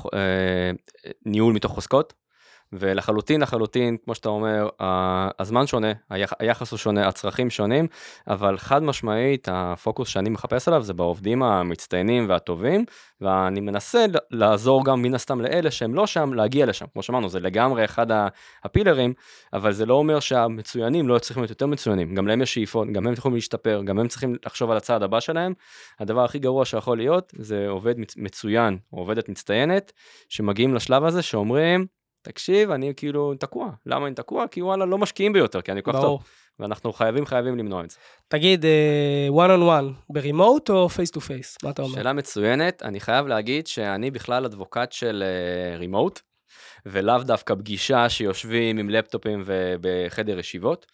לניהול מתוך חוזקות, ולחלוטין, לחלוטין, כמו שאתה אומר, הזמן שונה, היחס הוא שונה, הצרכים שונים, אבל חד משמעית, הפוקוס שאני מחפש עליו, זה בעובדים המצטיינים והטובים, ואני מנסה לעזור גם מן הסתם לאלה שהם לא שם, להגיע לשם. כמו שאמרנו, זה לגמרי אחד הפילרים, אבל זה לא אומר שהמצוינים לא צריכים להיות יותר מצוינים. גם להם יש שאיפות, גם הם צריכים להשתפר, גם הם צריכים לחשוב על הצעד הבא שלהם. הדבר הכי גרוע שיכול להיות, זה עובד מצוין, או עובדת מצטיינת, שמגיעים לשלב הזה שאומרים, תקשיב, אני כאילו תקוע. למה אני תקוע? כי וואלה, לא משקיעים ביותר, כי אני כל כך טוב. ואנחנו חייבים, חייבים למנוע את זה. תגיד, one on one, ברימוט או face to face? מה אתה אומר? שאלה מצוינת. אני חייב להגיד שאני בכלל אדבוקט של רימוט, ולאו דווקא פגישה שיושבים עם לפטופים ובחדר ישיבות.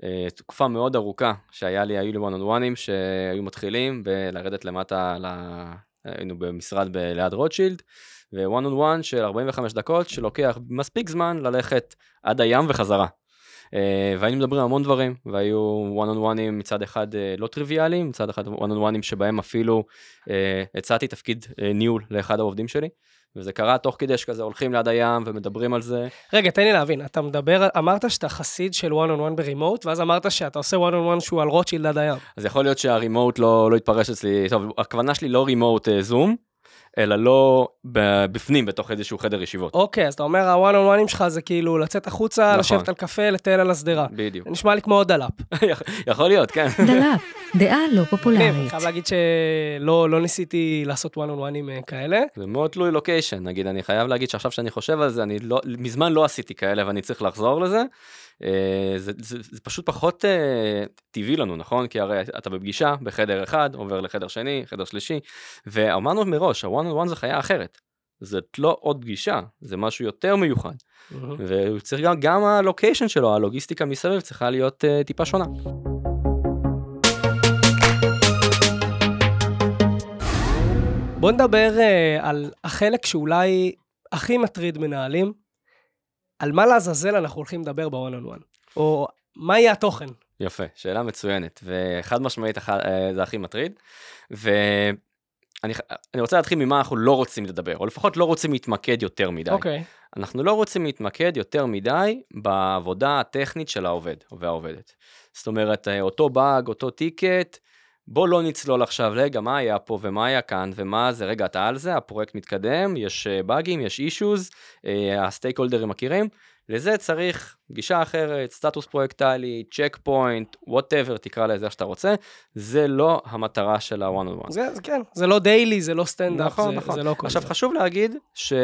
תקופה מאוד ארוכה שהיה לי, היו לי one on one'ים שהיו מתחילים ולרדת למטה, היינו במשרד ליד רוטשילד, ו-one on one של ארבעים וחמש דקות שלוקח מספיק זמן ללכת עד הים וחזרה. והיינו מדברים המון דברים, והיו one on one'ים מצד אחד לא טריוויאליים, מצד אחד one on one'ים שבהם אפילו הצעתי תפקיד ניהול לאחד העובדים שלי, וזה קרה תוך כדי שכזה הולכים ליד הים ומדברים על זה. רגע, תן לי להבין, אתה מדבר, אמרת שאתה חסיד של one on one ברימוט, ואז אמרת שאתה עושה one on one שהוא על רוטשילד ליד הים. אז יכול להיות שהרימוט לא, לא יתפרש אצלי, טוב, הכוונה שלי לא רימוט זום, אלא לא בפנים, בתוך איזשהו חדר ישיבות. אוקיי, אז אתה אומר, ה-one on one'ים שלך זה כאילו לצאת החוצה, נכון. לשבת על קפה, לטייל על הסדרה. בדיוק. נשמע לי כמו דלאפ. יכול להיות, כן. דלאפ, דעה לא פופולרית. אני חייב להגיד שלא לא ניסיתי לעשות one on one'ים כאלה. זה מאוד תלוי לוקיישן, נגיד, אני חייב להגיד שעכשיו שאני חושב על זה, אני לא, מזמן לא עשיתי כאלה, ואני צריך לחזור לזה. זה, זה, זה פשוט פחות טבעי לנו, נכון? כי הרי אתה בפגישה בחדר אחד, עובר לחדר שני, חדר שלישי, ואמרנו מראש, ה-one on one זה חיה אחרת. זאת לא עוד פגישה, זה משהו יותר מיוחד. וצריך גם, גם הלוקיישן שלו, הלוגיסטיקה מסביב צריכה להיות uh, טיפה שונה. בוא נדבר uh, על החלק שאולי הכי מטריד מנהלים, על מה לעזאזל אנחנו הולכים לדבר ב-one on one, או מה יהיה התוכן? יפה, שאלה מצוינת, וחד משמעית זה הכי מטריד, ואני אני רוצה להתחיל ממה אנחנו לא רוצים לדבר, או לפחות לא רוצים להתמקד יותר מדי. אוקיי. אנחנו לא רוצים להתמקד יותר מדי בעבודה הטכנית של העובד והעובדת. זאת אומרת, אותו באג, אותו טיקט, בוא לא נצלול עכשיו, רגע, מה היה פה ומה היה כאן, ומה זה, רגע, אתה על זה, הפרויקט מתקדם, יש באגים, יש אישוז, הסטייק הולדרים מכירים, לזה צריך גישה אחרת, סטטוס פרויקטלי, צ'ק פוינט, whatever, תקרא לזה שאתה רוצה, זה לא המטרה של ה-one on one. זה, זה כן, זה לא דיילי, זה לא סטנדאפ, נכון, זה, נכון. זה לא כל עכשיו זה. חשוב להגיד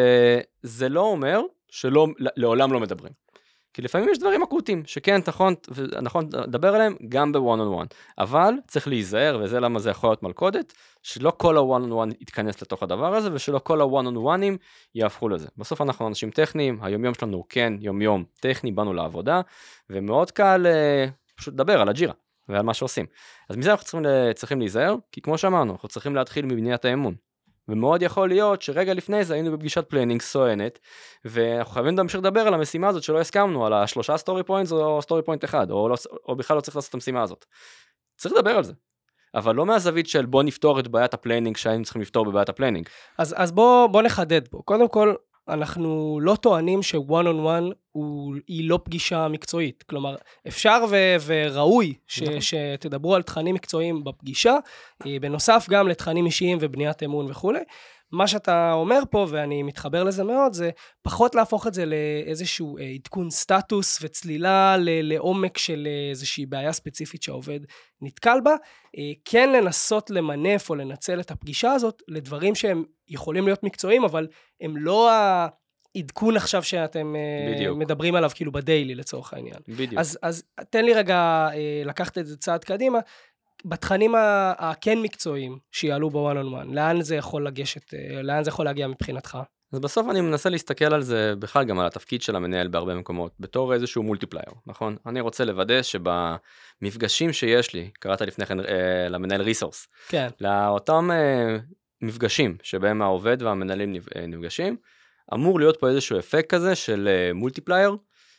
שזה לא אומר שלא, לעולם לא מדברים. כי לפעמים יש דברים אקוטיים, שכן, נכון, נכון, לדבר עליהם גם ב-one on one, אבל צריך להיזהר, וזה למה זה יכול להיות מלכודת, שלא כל ה-one on one יתכנס לתוך הדבר הזה, ושלא כל ה-one on one'ים יהפכו לזה. בסוף אנחנו אנשים טכניים, היומיום שלנו כן יומיום טכני, באנו לעבודה, ומאוד קל פשוט לדבר על הג'ירה, ועל מה שעושים. אז מזה אנחנו צריכים, צריכים להיזהר, כי כמו שאמרנו, אנחנו צריכים להתחיל מבניית האמון. ומאוד יכול להיות שרגע לפני זה היינו בפגישת פלנינג סואנת, ואנחנו חייבים להמשיך לדבר על המשימה הזאת שלא הסכמנו, על השלושה סטורי פוינטס או סטורי פוינט אחד, או, לא, או בכלל לא צריך לעשות את המשימה הזאת. צריך לדבר על זה. אבל לא מהזווית של בוא נפתור את בעיית הפלנינג שהיינו צריכים לפתור בבעיית הפלנינג. אז, אז בוא, בוא נחדד בו. קודם כל, אנחנו לא טוענים ש-one on one הוא, היא לא פגישה מקצועית. כלומר, אפשר ו- וראוי ש- שתדברו על תכנים מקצועיים בפגישה, בנוסף גם לתכנים אישיים ובניית אמון וכו'. מה שאתה אומר פה, ואני מתחבר לזה מאוד, זה פחות להפוך את זה לאיזשהו עדכון סטטוס וצלילה לעומק של איזושהי בעיה ספציפית שהעובד נתקל בה, כן לנסות למנף או לנצל את הפגישה הזאת לדברים שהם יכולים להיות מקצועיים, אבל הם לא העדכון עכשיו שאתם בדיוק. מדברים עליו כאילו בדיילי לצורך העניין. בדיוק. אז, אז תן לי רגע לקחת את זה צעד קדימה, בתכנים הכן מקצועיים שיעלו ב-one on one, לאן זה יכול לגשת, לאן זה יכול להגיע מבחינתך? אז בסוף אני מנסה להסתכל על זה בכלל גם על התפקיד של המנהל בהרבה מקומות, בתור איזשהו מולטיפלייר, נכון? אני רוצה לוודא שבמפגשים שיש לי, קראת לפני כן אה, למנהל ריסורס, כן. לאותם אה, מפגשים שבהם העובד והמנהלים נפגשים, אמור להיות פה איזשהו אפקט כזה של אה, מולטיפלייר,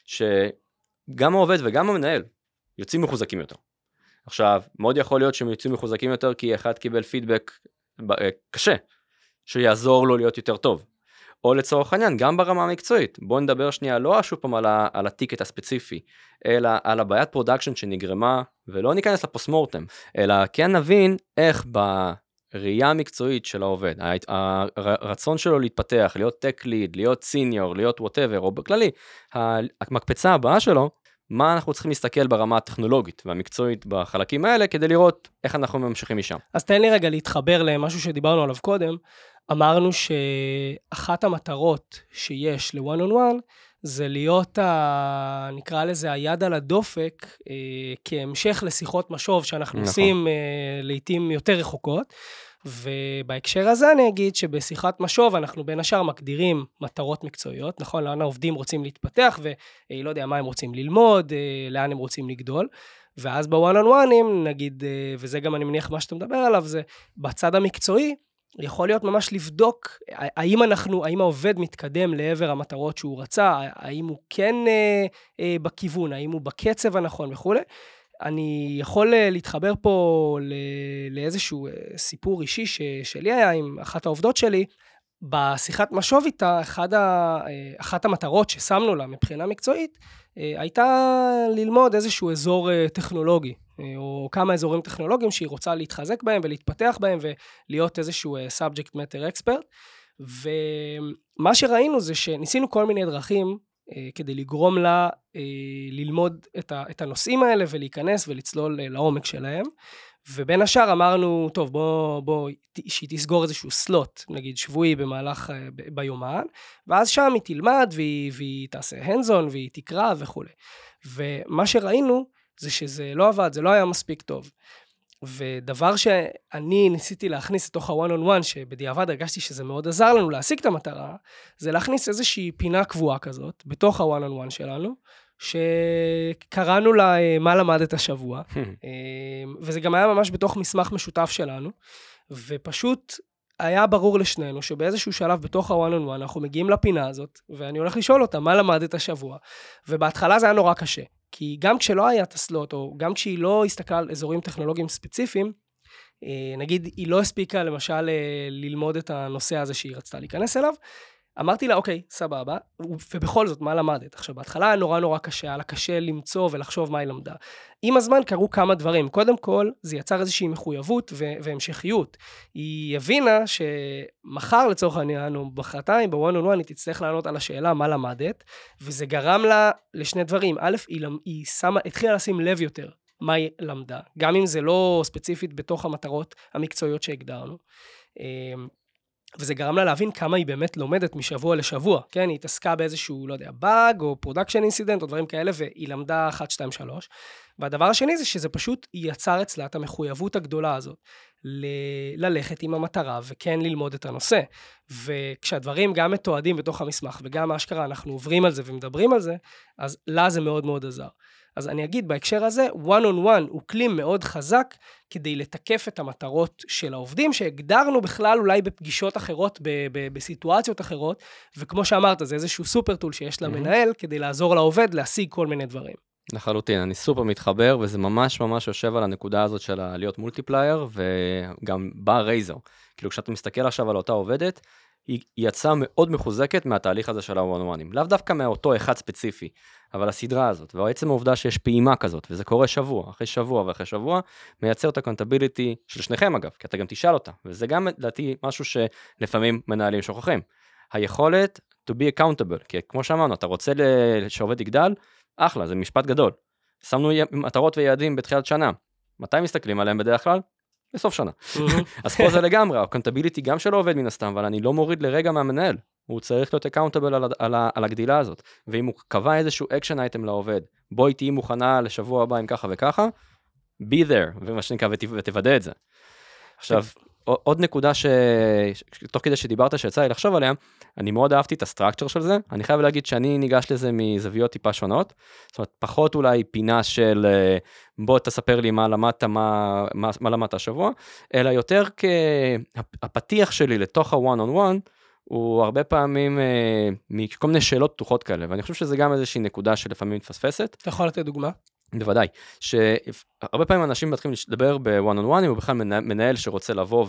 שגם העובד וגם המנהל יוצאים מחוזקים יותר. עכשיו, מאוד יכול להיות שהם יוצאים מחוזקים יותר, כי אחד קיבל פידבק קשה, שיעזור לו להיות יותר טוב. או לצורך העניין, גם ברמה המקצועית. בואו נדבר שנייה, לא שוב פעם על, ה- על הטיקט הספציפי, אלא על הבעיית פרודקשן שנגרמה, ולא ניכנס לפוסט-מורטם, אלא כן נבין איך בראייה המקצועית של העובד, הרצון שלו להתפתח, להיות טק ליד, להיות סיניור, להיות whatever, או בכללי, המקפצה הבאה שלו, מה אנחנו צריכים להסתכל ברמה הטכנולוגית והמקצועית בחלקים האלה, כדי לראות איך אנחנו ממשיכים משם. אז תן לי רגע להתחבר למשהו שדיברנו עליו קודם. אמרנו שאחת המטרות שיש ל-one on one, זה להיות, ה... נקרא לזה, היד על הדופק, אה, כהמשך לשיחות משוב שאנחנו נכון. עושים אה, לעתים יותר רחוקות, ובהקשר הזה אני אגיד שבשיחת משוב אנחנו בין השאר מגדירים מטרות מקצועיות, נכון? לאן העובדים רוצים להתפתח, ולא יודע מה הם רוצים ללמוד, לאן הם רוצים לגדול, ואז בוואן און וואנים, נגיד, וזה גם אני מניח מה שאתה מדבר עליו, זה בצד המקצועי, יכול להיות ממש לבדוק האם אנחנו, האם העובד מתקדם לעבר המטרות שהוא רצה, האם הוא כן אה, אה, בכיוון, האם הוא בקצב הנכון וכו'. אני יכול להתחבר פה לאיזשהו סיפור אישי שלי היה עם אחת העובדות שלי, בשיחת משוב איתה, אחד ה, אחת המטרות ששמנו לה מבחינה מקצועית, הייתה ללמוד איזשהו אזור טכנולוגי, או כמה אזורים טכנולוגיים שהיא רוצה להתחזק בהם ולהתפתח בהם, ולהיות איזשהו subject matter expert, ומה שראינו זה שניסינו כל מיני דרכים, כדי לגרום לה ללמוד את הנושאים האלה, ולהיכנס ולצלול לעומק שלהם, ובין השאר אמרנו, טוב, בוא, בוא, שהיא תסגור איזשהו סלוט, נגיד שבועי במהלך, ב- ביומן, ואז שם היא תלמד, והיא, והיא תעשה הנדזון, והיא תקרא וכו'. ומה שראינו, זה שזה לא עבד, זה לא היה מספיק טוב. ודבר שאני ניסיתי להכניס לתוך ה-one on one, שבדיעבד הרגשתי שזה מאוד עזר לנו להשיג את המטרה, זה להכניס איזושהי פינה קבועה כזאת, בתוך ה-one on one שלנו, שקראנו לה מה למדת השבוע, וזה גם היה ממש בתוך מסמך משותף שלנו, ופשוט היה ברור לשנינו שבאיזשהו שלב בתוך ה-one on one אנחנו מגיעים לפינה הזאת, ואני הולך לשאול אותה מה למדת השבוע, ובהתחלה זה היה נורא קשה, כי גם כשלא היה את הסלוט, או גם כשהיא לא הסתכלה על אזורים טכנולוגיים ספציפיים, נגיד היא לא הספיקה למשל ללמוד את הנושא הזה שהיא רצתה להיכנס אליו, אמרתי לה, אוקיי, סבבה, ובכל זאת, מה למדת? עכשיו, בהתחלה היה נורא נורא קשה, היה לה קשה למצוא ולחשוב מה היא למדה. עם הזמן קרו כמה דברים. קודם כל, זה יצר איזושהי מחויבות והמשכיות. היא הבינה שמחר לצורך העניין, או בחרתיים, בוואן און וואן, היא תצטרך לענות על השאלה מה למדת, וזה גרם לה לשני דברים. א', היא, היא שמה, התחילה לשים לב יותר מה היא למדה, גם אם זה לא ספציפית בתוך המטרות המקצועיות שהגדרנו. וזה גרם לה להבין כמה היא באמת לומדת משבוע לשבוע, כן? היא התעסקה באיזשהו, לא יודע, באג, או פרודקשן אינסידנט, או דברים כאלה, והיא למדה אחת, שתיים, שלוש. והדבר השני זה שזה פשוט יצר אצלה את המחויבות הגדולה הזאת, ל- ללכת עם המטרה, וכן ללמוד את הנושא. וכשהדברים גם מתועדים בתוך המסמך, וגם האשכרה אנחנו עוברים על זה ומדברים על זה, אז לה זה מאוד מאוד עזר. אז אני אגיד, בהקשר הזה, one on one הוא כלי מאוד חזק, כדי לתקף את המטרות של העובדים, שהגדרנו בכלל אולי בפגישות אחרות, ב- ב- בסיטואציות אחרות, וכמו שאמרת, זה איזשהו סופר טול שיש למנהל, כדי לעזור לעובד להשיג כל מיני דברים. לחלוטין, אני סופר מתחבר, וזה ממש ממש יושב על הנקודה הזאת של להיות מולטיפלייר, וגם בא רייזר. כאילו, כשאתה מסתכל עכשיו על אותה עובדת, היא יצאה מאוד מחוזקת מהתהליך הזה של ה-one-on-one. לאו דווקא מאותו אחד ספציפי, אבל הסדרה הזאת, ובעצם העובדה שיש פעימה כזאת, וזה קורה שבוע, אחרי שבוע ואחרי שבוע, מייצר את ה-accountability של שניכם אגב, כי אתה גם תשאל אותה, וזה גם לדעתי משהו שלפעמים מנהלים שוכחים. היכולת to be accountable, כי כמו שאמרנו, אתה רוצה שעובד יגדל, אחלה, זה משפט גדול. שמנו מטרות ויעדים בתחילת שנה. מתי מסתכלים עליהם בדרך כלל? בסוף שנה. אז פה זה לגמרי, ה-accountability גם שלא עובד מן הסתם, אבל אני לא מוריד לרגע מהמנהל. הוא צריך להיות accountable על, על, על הגדילה הזאת. ואם הוא קבע איזשהו action item לעובד, בואי תהי מוכנה לשבוע הבא עם ככה וככה, be there, ומה שנקרא, ותוודא את זה. עכשיו, עוד נקודה ש... תוך כדי שדיברת שיצא לי לחשוב עליה, אני מאוד אהבתי את הסטרקצ'ר של זה, אני חייב להגיד שאני ניגש לזה מזוויות טיפה שונות, זאת אומרת, פחות אולי פינה של בוא תספר לי מה למדת, מה, מה, מה למדת השבוע, אלא יותר כהפתיח שלי לתוך ה-one on one, הוא הרבה פעמים מכל מיני שאלות פתוחות כאלה, ואני חושב שזה גם איזושהי נקודה שלפעמים מתפספסת. אתה יכול לתת דוגמה? בוודאי, שהרבה פעמים אנשים מתחילים לדבר ב-one on one, הוא בכלל מנהל שרוצה לבוא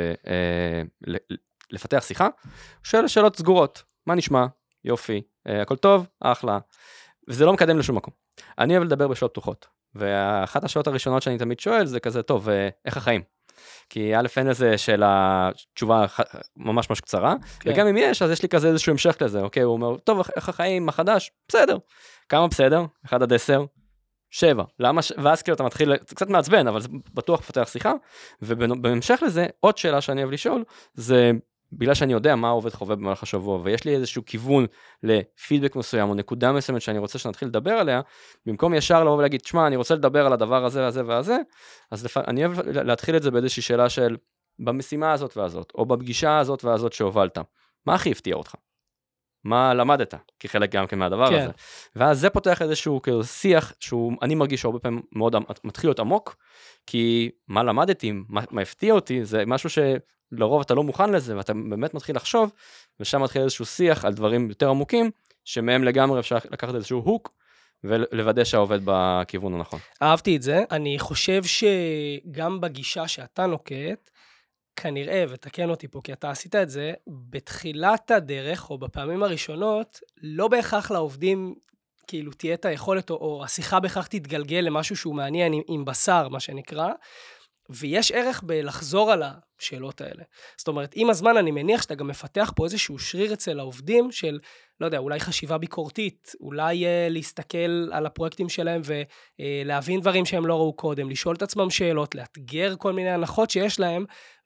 ולפתח שיחה, שואל שאלות סגורות, מה נשמע? יופי, הכל טוב, אחלה, וזה לא מקדם לשום מקום. אני אוהב לדבר בשאלות פתוחות, ואחת השאלות הראשונות שאני תמיד שואל זה כזה, טוב, איך החיים? כי א' אין לזה שאלה, תשובה ממש ממש קצרה, וגם אם יש, אז יש לי כזה איזשהו המשך לזה, אוקיי, הוא אומר, טוב, איך החיים, מה חדש? בסדר. כמה בסדר? אחד עד עשר? שבע. למה? ואז כאילו אתה מתחיל, זה קצת מעצבן, אבל זה בטוח פותח שיחה, ובהמשך לזה, עוד שאלה שאני אוהב לשאול, זה בגלל שאני יודע מה העובד חווה במהלך השבוע, ויש לי איזשהו כיוון לפידבק מסוים, או נקודה מסוימת שאני רוצה שנתחיל לדבר עליה, במקום ישר לבוא ולהגיד, תשמע, אני רוצה לדבר על הדבר הזה, הזה והזה, אז לפ... אני אוהב להתחיל את זה באיזושהי שאלה של, במשימה הזאת והזאת, או בפגישה הזאת והזאת שהובלת, מה הכי הפתיע אותך? מה למדת? כי חלק גם כן מהדבר כן. הזה. ואז זה פותח איזשהו כאילו שיח, שהוא, אני מרגיש שהרבה פעמים מאוד מתחיל להיות עמוק, כי מה למדתי, מה, מה הפתיע אותי, זה משהו שלרוב אתה לא מוכן לזה, ואתה באמת מתחיל לחשוב, ושם מתחיל איזשהו שיח על דברים יותר עמוקים, שמהם לגמרי אפשר לקחת איזשהו הוק, ולוודא שהעובד בכיוון הנכון. אהבתי את זה. אני חושב שגם בגישה שאתה נוקט, כנראה, ותקן אותי פה, כי אתה עשית את זה, בתחילת הדרך, או בפעמים הראשונות, לא בהכרח לעובדים, כאילו תהיה את היכולת, או, או השיחה בהכרח תתגלגל למשהו שהוא מעניין עם, עם בשר, מה שנקרא, ויש ערך בלחזור על השאלות האלה. זאת אומרת, עם הזמן אני מניח שאתה גם מפתח פה איזשהו שריר אצל העובדים של, לא יודע, אולי חשיבה ביקורתית, אולי uh, להסתכל על הפרויקטים שלהם ולהבין uh, דברים שהם לא ראו קודם, לשאול את עצמם שאלות, לאתגר כל מיני הנחות שיש להם,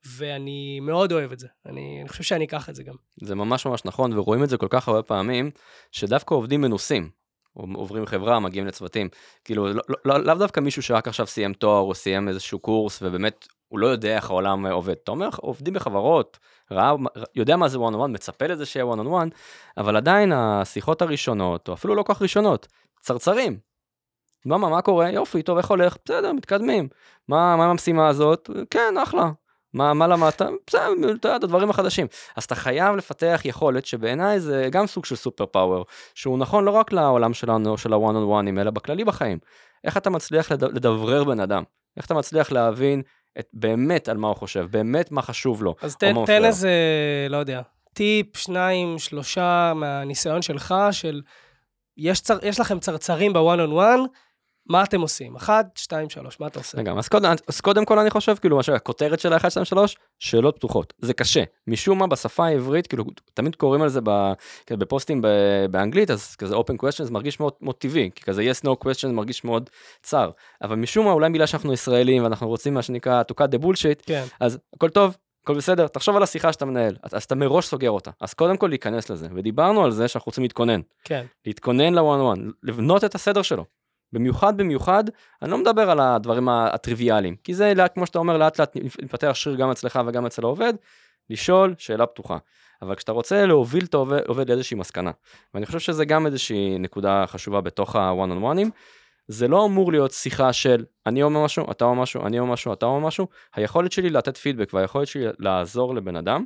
ואני מאוד אוהב את זה. אני, אני חושב שאני אקח את זה גם. זה ממש ממש נכון, ורואים את זה כל כך הרבה פעמים, שדווקא עובדים מנוסים, עוברים חברה, מגיעים לצוותים, כאילו, לא, לא, לא דווקא מישהו שרק עכשיו סיים תואר, או סיים איזשהו קורס, ובאמת, הוא לא יודע איך העולם עובד. אתה אומר, עובדים בחברות, ראה, יודע מה זה one on one, מצפה לזה שיהיה one on one, אבל עדיין השיחות הראשונות, או אפילו לא כל כך ראשונות, צרצרים. מה, מה, מה קורה? יופי, טוב, איך הולך? בסדר, מתקדמים. מה, מה המשימה הזאת? כן, אחלה. מה, מה למדת? בסדר, אתה יודע, הדברים החדשים. אז אתה חייב לפתח יכולת שבעיניי זה גם סוג של סופר פאוור, שהוא נכון לא רק לעולם שלנו, של ה-one on one, אלא בכללי בחיים. איך אתה מצליח לדברר בן אדם? איך אתה מצליח להבין את, באמת על מה הוא חושב, באמת מה חשוב לו. אז תן, תן איזה, לא יודע, טיפ, שניים, שלושה מהניסיון שלך, של יש, צר, יש לכם צרצרים ב-one on one, מה אתם עושים? אחת, שתיים, שלוש, מה אתה עושה? רגע, אז קודם, אז קודם כל אני חושב, כאילו, הכותרת של ה-אחת, שתיים, שלוש, שאלות פתוחות. זה קשה. משום מה, בשפה העברית, כאילו, תמיד קוראים על זה בפוסטים באנגלית, אז כזה open questions מרגיש מאוד, מאוד טבעי, כי כזה yes no question מרגיש מאוד צר. אבל משום מה, אולי מילה שאנחנו ישראלים, ואנחנו רוצים מה שנקרא to cut the bullshit, כן. אז הכל טוב, הכל בסדר, תחשוב על השיחה שאתה מנהל, אז אתה מראש סוגר אותה. אז קודם כל להיכנס לזה, ודיברנו על זה שאנחנו רוצים להתכונן. כן. להתכונן ל-one on one, לבנות את הסדר שלו. במיוחד, במיוחד, אני לא מדבר על הדברים הטריוויאליים, כי זה, כמו שאתה אומר, לאט לאט נפתח שריר גם אצלך וגם אצל העובד, לשאול שאלה פתוחה. אבל כשאתה רוצה להוביל את העובד לאיזושהי מסקנה, ואני חושב שזה גם איזושהי נקודה חשובה בתוך ה-one on one'ים, זה לא אמור להיות שיחה של אני אומר משהו, אתה אומר משהו, אני אומר משהו, אתה אומר משהו, היכולת שלי לתת פידבק והיכולת שלי לעזור לבן אדם,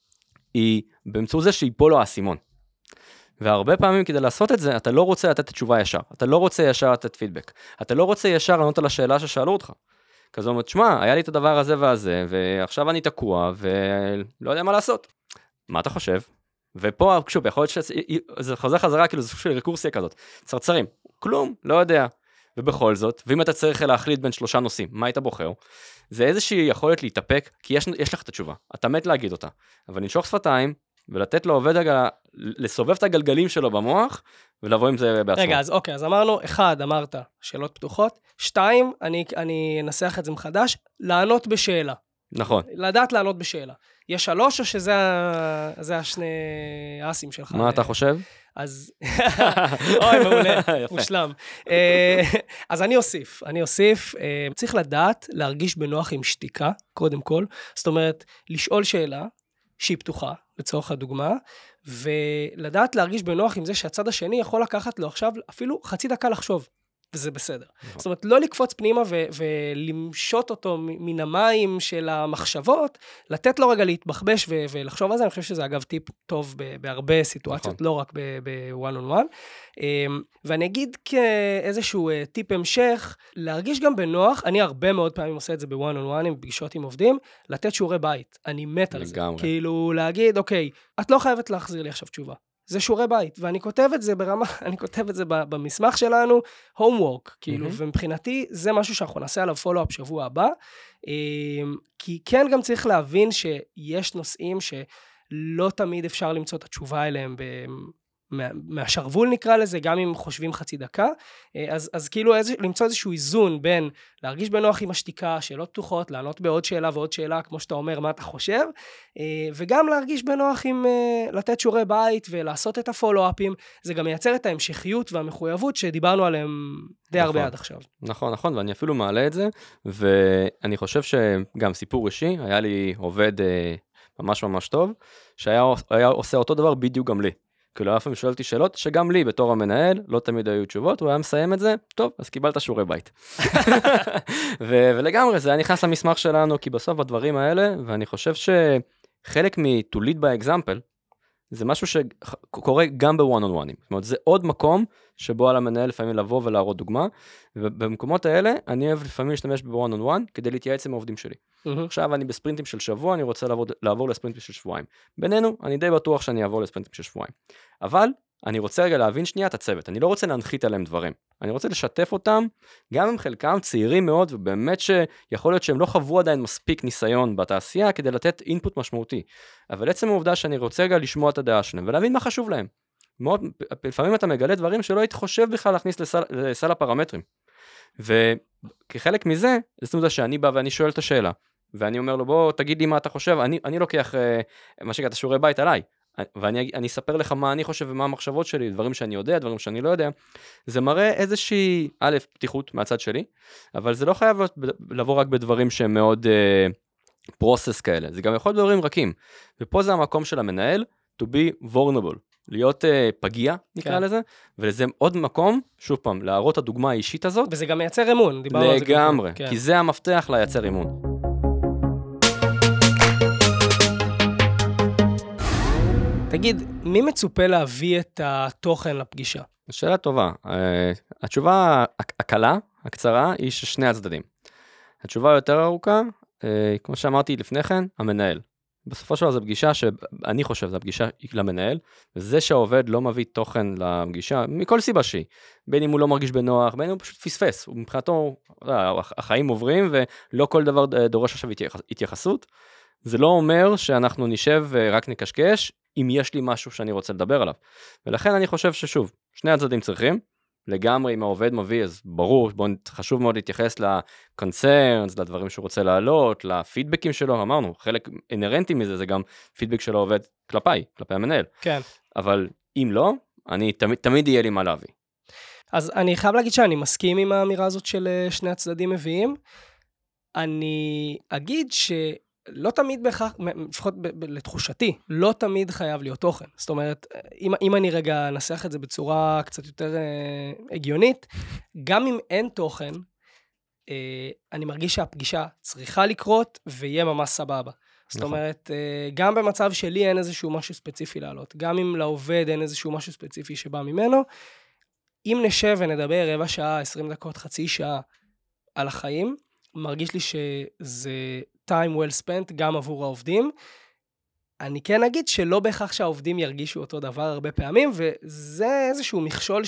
היא באמצעות זה שיפול לו האסימון. והרבה פעמים כדי לעשות את זה, אתה לא רוצה לתת תשובה ישר, אתה לא רוצה ישר לתת פידבק, אתה לא רוצה ישר לענות על השאלה ששאלו אותך. כזה אומרת, שמה, היה לי את הדבר הזה והזה, ועכשיו אני תקוע, ולא יודע מה לעשות. מה אתה חושב? ופה, שוב, יכול להיות שזה חוזר חזרה, כאילו זה סוג של רקורסיה כזאת. צרצרים, כלום, לא יודע. ובכל זאת, ואם אתה צריך להחליט בין שלושה נושאים, מה היית בוחר? זה איזושהי יכולת להתאפק, כי יש, יש לך את התשובה, אתה מת להגיד אותה. אבל נשוך שפתיים, ולתת לו עובד הגל... לסובב את הגלגלים שלו במוח, ולבוא עם זה בעצמו. רגע, אז אוקיי, אז אמרנו, אחד, אמרת, שאלות פתוחות, שתיים, אני, אני אנסח את זה מחדש, לענות בשאלה. נכון. לדעת לענות בשאלה. יש שלוש, או שזה זה השני האסים שלך? מה אתה חושב? אז, אוי, מעולה, מושלם. אז אני אוסיף, אני אוסיף, צריך לדעת להרגיש בנוח עם שתיקה, קודם כל, זאת אומרת, לשאול שאלה, שהיא פתוחה, לצורך הדוגמה, ולדעת להרגיש בנוח עם זה שהצד השני יכול לקחת לו עכשיו אפילו חצי דקה לחשוב, וזה בסדר. זאת אומרת, לא לקפוץ פנימה ו- ולמשות אותו מן המים של המחשבות, לתת לו רגע להתבחבש ו- ולחשוב על זה, אני חושב שזה אגב טיפ טוב ב- בהרבה סיטואציות, לא רק ב-one on one. ואני אגיד כאיזשהו טיפ המשך, להרגיש גם בנוח, אני הרבה מאוד פעמים עושה את זה ב-one on one, עם פגישות עם עובדים, לתת שיעורי בית, אני מת על זה. כאילו להגיד, אוקיי, את לא חייבת להחזיר לי עכשיו תשובה. זה שיעורי בית, ואני כותב את זה ברמה, אני כותב את זה במסמך שלנו, homework, כאילו, mm-hmm. ומבחינתי זה משהו שאנחנו נעשה עליו פולו-אפ שבוע הבא, כי כן גם צריך להבין שיש נושאים שלא תמיד אפשר למצוא את התשובה אליהם מה, מהשרוול נקרא לזה, גם אם חושבים חצי דקה, אז, אז כאילו איזה, למצוא איזשהו איזון בין להרגיש בנוח עם השתיקה, שאלות פתוחות, לענות בעוד שאלה ועוד שאלה, כמו שאתה אומר, מה אתה חושב, וגם להרגיש בנוח עם לתת שיעורי בית ולעשות את הפולו-אפים, זה גם מייצר את ההמשכיות והמחויבות שדיברנו עליהם די נכון, הרבה עד עכשיו. נכון, נכון, ואני אפילו מעלה את זה, ואני חושב שגם סיפור אישי, היה לי עובד ממש ממש טוב, שהיה היה עושה אותו דבר בדיוק גם לי. כאילו, אף פעם שואל אותי שאלות, שגם לי, בתור המנהל, לא תמיד היו תשובות, הוא היה מסיים את זה, טוב, אז קיבלת שיעורי בית. ו- ולגמרי, זה היה נכנס למסמך שלנו, כי בסוף הדברים האלה, ואני חושב שחלק מ-to lead by example, זה משהו שקורה גם ב-one-on-one. זאת אומרת, זה עוד מקום שבו על המנהל לפעמים לבוא ולהראות דוגמה, ובמקומות האלה אני אוהב לפעמים להשתמש ב-one-on-one כדי להתייעץ עם העובדים שלי. Mm-hmm. עכשיו אני בספרינטים של שבוע, אני רוצה לעבור, לעבור לספרינטים של שבועיים. בינינו, אני די בטוח שאני אעבור לספרינטים של שבועיים. אבל אני רוצה רגע להבין שנייה את הצוות, אני לא רוצה להנחית עליהם דברים. אני רוצה לשתף אותם, גם עם חלקם צעירים מאוד, ובאמת שיכול להיות שהם לא חוו עדיין מספיק ניסיון בתעשייה, כדי לתת אינפוט משמעותי. אבל עצם העובדה שאני רוצה רגע לשמוע את הדעה שלהם, ולהבין מה חשוב להם. מאוד, לפעמים אתה מגלה דברים שלא היית חושב בכלל להכניס לסל, לסל הפרמטרים. וכחלק מזה, זאת אומרת שאני בא ואני שואל את השאלה, ואני אומר לו, בוא תגיד לי מה אתה חושב, אני, אני לוקח מה שקראת שיעורי בית עליי, ואני אני אספר לך מה אני חושב ומה המחשבות שלי, דברים שאני יודע, דברים שאני לא יודע. זה מראה איזושהי, א', פתיחות מהצד שלי, אבל זה לא חייב לבוא רק בדברים שהם מאוד פרוסס uh, כאלה, זה גם יכול להיות דברים רכים, ופה זה המקום של המנהל, to be vulnerable, להיות uh, פגיע, נקרא כן. לזה, ולזה עוד מקום, שוב פעם, להראות הדוגמה האישית הזאת. וזה גם מייצר אמון, דיברנו על זה. לגמרי, כן. כי זה המפתח לייצר אמון. תגיד, מי מצופה להביא את התוכן לפגישה? שאלה טובה. Uh, התשובה הקלה, הקצרה, היא ששני הצדדים. התשובה היותר ארוכה, uh, כמו שאמרתי לפני כן, המנהל. בסופו של דבר זו פגישה שאני חושב, זו פגישה למנהל, וזה שהעובד לא מביא תוכן לפגישה, מכל סיבה שהיא, בין אם הוא לא מרגיש בנוח, בין אם הוא פשוט פספס, מבחינתו, החיים עוברים, ולא כל דבר דורש עכשיו התייחסות, זה לא אומר שאנחנו נשב ורק נקשקש, אם יש לי משהו שאני רוצה לדבר עליו, ולכן אני חושב ששוב, שני הצדדים צריכים, לגמרי אם העובד מביא, אז ברור, בוא, חשוב מאוד להתייחס ל-concerns, לדברים שהוא רוצה לעלות, לפידבקים שלו, אמרנו, חלק אינרנטי מזה, זה גם פידבק של העובד כלפיי, כלפי המנהל. כן. אבל אם לא, אני תמיד, תמיד יהיה לי מה להביא. אז אני חייב להגיד שאני מסכים עם האמירה הזאת של שני הצדדים מביאים. אני אגיד ש... לא תמיד בהכרח, לפחות לתחושתי, לא תמיד חייב להיות תוכן. זאת אומרת, אם, אם אני רגע אנסח את זה בצורה קצת יותר אה, הגיונית, גם אם אין תוכן, אה, אני מרגיש שהפגישה צריכה לקרות ויהיה ממש סבבה. זאת נכון. אומרת, אה, גם במצב שלי אין איזשהו משהו ספציפי לעלות, גם אם לעובד אין איזשהו משהו ספציפי שבא ממנו, אם נשב ונדבר רבע שעה, עשרים דקות, חצי שעה על החיים, מרגיש לי שזה time well spent גם עבור העובדים. אני כן אגיד שלא בהכרח שהעובדים ירגישו אותו דבר הרבה פעמים, וזה איזשהו מכשול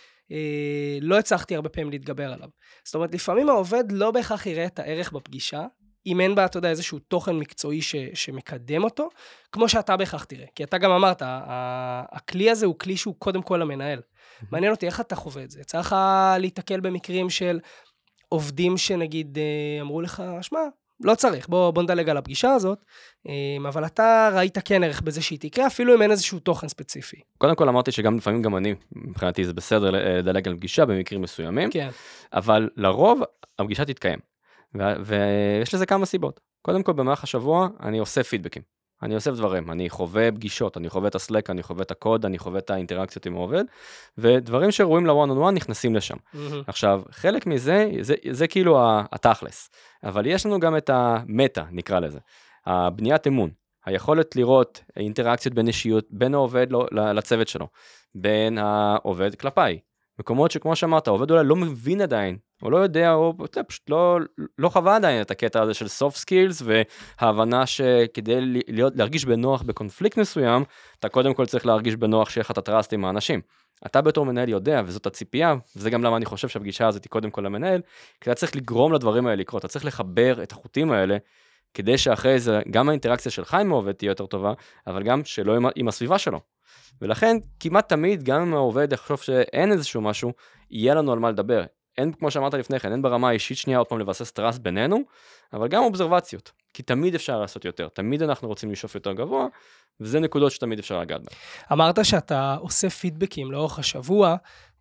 שלא הצלחתי הרבה פעמים להתגבר עליו. זאת אומרת, לפעמים העובד לא בהכרח יראה את הערך בפגישה, אם אין בה, אתה יודע, איזשהו תוכן מקצועי ש, שמקדם אותו, כמו שאתה בהכרח תראה. כי אתה גם אמרת, הכלי הזה הוא כלי שהוא קודם כל המנהל. מעניין אותי, איך אתה חווה את זה? צריך להתקל במקרים של עובדים שנגיד אמרו לך, שמע, לא צריך, בוא, בוא נדלג על הפגישה הזאת, אבל אתה ראית כן ערך בזה שהיא תקרה, אפילו אם אין איזשהו תוכן ספציפי. קודם כל אמרתי שגם לפעמים גם אני, מבחינתי זה בסדר לדלג על פגישה במקרים מסוימים, כן. אבל לרוב הפגישה תתקיים, ו- ויש לזה כמה סיבות. קודם כל במהלך השבוע אני עושה פידבקים. אני אוסף דברים, אני חווה פגישות, אני חווה את הסלק, אני חווה את הקוד, אני חווה את האינטראקציות עם העובד, ודברים שרואים ל-one on one נכנסים לשם. Mm-hmm. עכשיו, חלק מזה, זה, זה כאילו התכלס, אבל יש לנו גם את המטה, נקרא לזה, הבניית אמון, היכולת לראות אינטראקציות בין אישיות, בין העובד לצוות שלו, בין העובד כלפיי, מקומות שכמו שאמרת, העובד אולי לא מבין עדיין, או לא יודע, או פשוט לא, לא חווה עדיין את הקטע הזה של soft skills, וההבנה שכדי להיות, להרגיש בנוח בקונפליקט מסוים, אתה קודם כל צריך להרגיש בנוח שאיך אתה טרסט עם האנשים. אתה בתור מנהל יודע, וזאת הציפייה, וזה גם למה אני חושב שהפגישה הזאת היא קודם כל למנהל, כי אתה צריך לגרום לדברים האלה לקרות, אתה צריך לחבר את החוטים האלה, כדי שאחרי זה, גם האינטראקציה שלך עם העובד תהיה יותר טובה, אבל גם שלא עם, עם הסביבה שלו. ולכן, כמעט תמיד, גם אם העובד יחשוב שאין איזשהו משהו, יהיה לנו על מה לדבר. אין, כמו שאמרת לפני כן, אין ברמה האישית שנייה עוד פעם לבסס טרסט בינינו, אבל גם אובזרבציות, כי תמיד אפשר לעשות יותר, תמיד אנחנו רוצים לשאוף יותר גבוה, וזה נקודות שתמיד אפשר לגעת בהן. אמרת שאתה עושה פידבקים לאורך השבוע,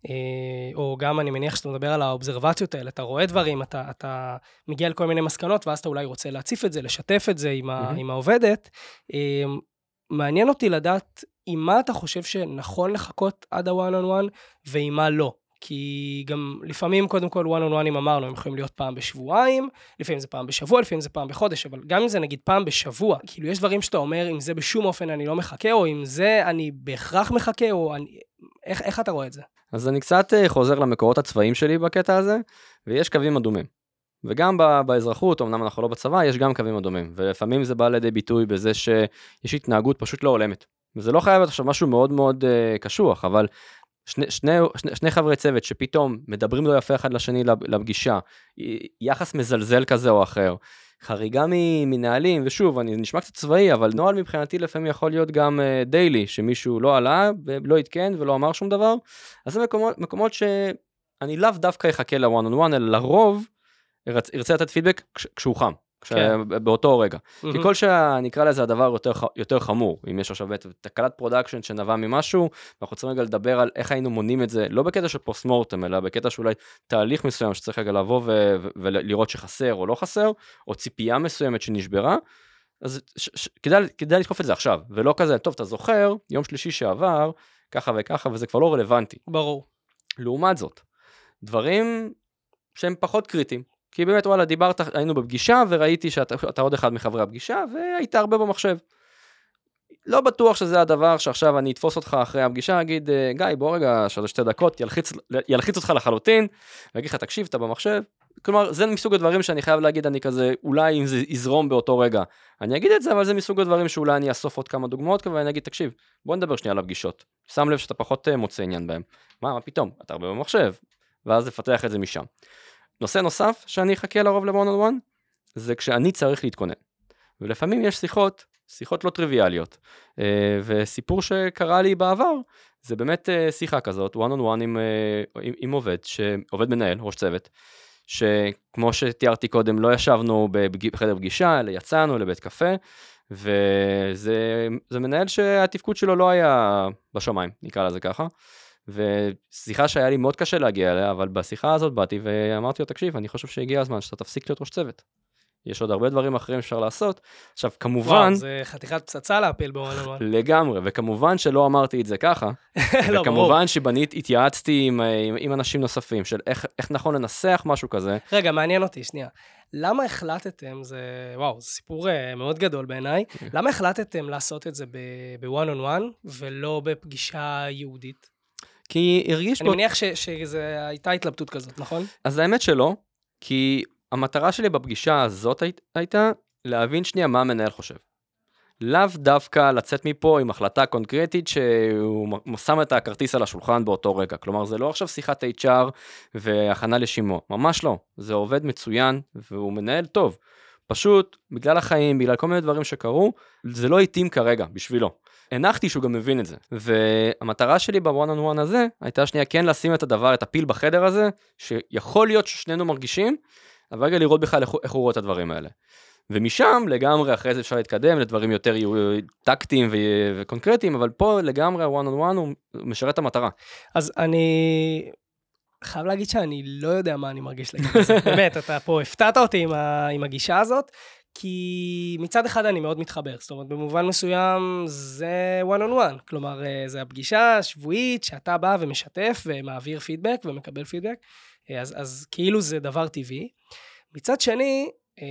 או גם אני מניח שאתה מדבר על האובזרבציות האלה, אתה רואה דברים, אתה, אתה מגיע לכל מיני מסקנות, ואז אתה אולי רוצה להציף את זה, לשתף את זה עם, ה, עם העובדת. מעניין אותי לדעת עם מה אתה חושב שנכון לחכות עד ה-one on one, ועם מה לא. כי גם לפעמים, קודם כל, one on one, אם אמרנו, הם יכולים להיות פעם בשבועיים, לפעמים זה פעם בשבוע, לפעמים זה פעם בחודש, אבל גם אם זה נגיד פעם בשבוע, כאילו יש דברים שאתה אומר, אם זה בשום אופן אני לא מחכה, או אם זה אני בהכרח מחכה, או אני... איך, איך אתה רואה את זה? אז אני קצת חוזר למקורות הצבאיים שלי בקטע הזה, ויש קווים אדומים. וגם באזרחות, אמנם אנחנו לא בצבא, יש גם קווים אדומים, ולפעמים זה בא לידי ביטוי בזה שיש התנהגות פשוט לא הולמת. וזה לא חייב עכשיו משהו מאוד מאוד uh, קשוח, אבל שני, שני, שני, שני חברי צוות שפתאום מדברים לא יפה אחד לשני לפגישה, יחס מזלזל כזה או אחר, חריגה מנהלים, ושוב, אני נשמע קצת צבאי, אבל נוהל מבחינתי לפעמים יכול להיות גם דיילי, שמישהו לא עלה, ולא התקן ולא אמר שום דבר, אז זה מקומות, מקומות שאני לאו דווקא יחכה ל-one on one, אלא לרוב ירצה לתת פידבק כשהוא חם. באותו רגע. כי כל שנקרא לזה הדבר יותר חמור, אם יש עכשיו תקלת פרודקשן שנבע ממשהו, ואנחנו צריכים רגע לדבר על איך היינו מונים את זה, לא בקטע של פוסט-מורטם, אלא בקטע שאולי תהליך מסוים שצריך רגע לבוא ולראות שחסר או לא חסר, או ציפייה מסוימת שנשברה, אז כדאי לתקוף את זה עכשיו, ולא כזה, טוב, אתה זוכר, יום שלישי שעבר, ככה וככה, וזה כבר לא רלוונטי. ברור. לעומת זאת, דברים שהם פחות קריטיים, כי באמת, וואלה, דיברת, היינו בפגישה, וראיתי שאתה עוד אחד מחברי הפגישה, והיית הרבה במחשב. לא בטוח שזה הדבר שעכשיו אני אתפוס אותך אחרי הפגישה, אגיד, גיא, בוא רגע, שלוש שתי דקות, ילחיץ, ילחיץ אותך לחלוטין, ואגיד לך, תקשיב, אתה במחשב. כלומר, זה מסוג הדברים שאני חייב להגיד, אני כזה, אולי אם זה יזרום באותו רגע, אני אגיד את זה, אבל זה מסוג הדברים שאולי אני אסוף עוד כמה דוגמאות, ואני אגיד, תקשיב, בוא נדבר שנייה על הפגישות. שם לב שאתה פחות מוצא עניין בהם. מה, מה פתאום? אתה הרבה במחשב, ואז לפתח את זה משם. נושא נוסף שאני אחכה לרוב ל-one on one, זה כשאני צריך להתכונן. ולפעמים יש שיחות, שיחות לא טריוויאליות. וסיפור שקרה לי בעבר, זה באמת שיחה כזאת, one on one עם, עם, עם עובד, שעובד מנהל, ראש צוות, שכמו שתיארתי קודם, לא ישבנו בחדר פגישה, אלא יצאנו לבית קפה, וזה זה מנהל שהתפקוד שלו לא היה בשמיים, נקרא לזה ככה. ושיחה שהיה לי מאוד קשה להגיע אליה, אבל בשיחה הזאת באתי ואמרתי לו, תקשיב, אני חושב שהגיע הזמן שאתה תפסיק להיות ראש צוות. יש עוד הרבה דברים אחרים שאפשר לעשות. עכשיו, כמובן... וואו, זה חתיכת פצצה להפיל בוואן און וואן. לגמרי, וכמובן שלא אמרתי את זה ככה. לא, וכמובן שבנית, התייעצתי עם, עם, עם אנשים נוספים, של איך, איך נכון לנסח משהו כזה. רגע, מעניין אותי, שנייה. למה החלטתם, זה, וואו, זה סיפור מאוד גדול בעיניי, למה החלטתם לעשות את זה בוואן און וואן, ולא בפגישה יהודית? כי הרגיש... אני מניח שזה הייתה התלבטות כזאת, נכון? אז האמת שלא, כי המטרה שלי בפגישה הזאת הייתה להבין שנייה מה המנהל חושב. לאו דווקא לצאת מפה עם החלטה קונקרטית שהוא שם את הכרטיס על השולחן באותו רגע. כלומר, זה לא עכשיו שיחת אייץ' אר והכנה לשימוע. ממש לא. זה עובד מצוין והוא מנהל טוב. פשוט, בגלל החיים, בגלל כל מיני דברים שקרו, זה לא התאים כרגע בשבילו. הנחתי שהוא גם מבין את זה. והמטרה שלי בוואן און וואן הזה, הייתה שנייה כן לשים את הדבר, את הפיל בחדר הזה, שיכול להיות ששנינו מרגישים, אבל רגע לראות בכלל איך, איך הוא רואה את הדברים האלה. ומשם לגמרי אחרי זה אפשר להתקדם לדברים יותר טקטיים ו- וקונקרטיים, אבל פה לגמרי הוואן און וואן הוא משרת את המטרה. אז אני חייב להגיד שאני לא יודע מה אני מרגיש לגבי זה. באמת, אתה פה הפתעת אותי עם, ה- עם הגישה הזאת, כי מצד אחד אני מאוד מתחבר, זאת אומרת, במובן מסוים זה one on one, כלומר, זה הפגישה השבועית שאתה בא ומשתף ומעביר פידבק ומקבל פידבק, אז, אז כאילו זה דבר טבעי. מצד שני,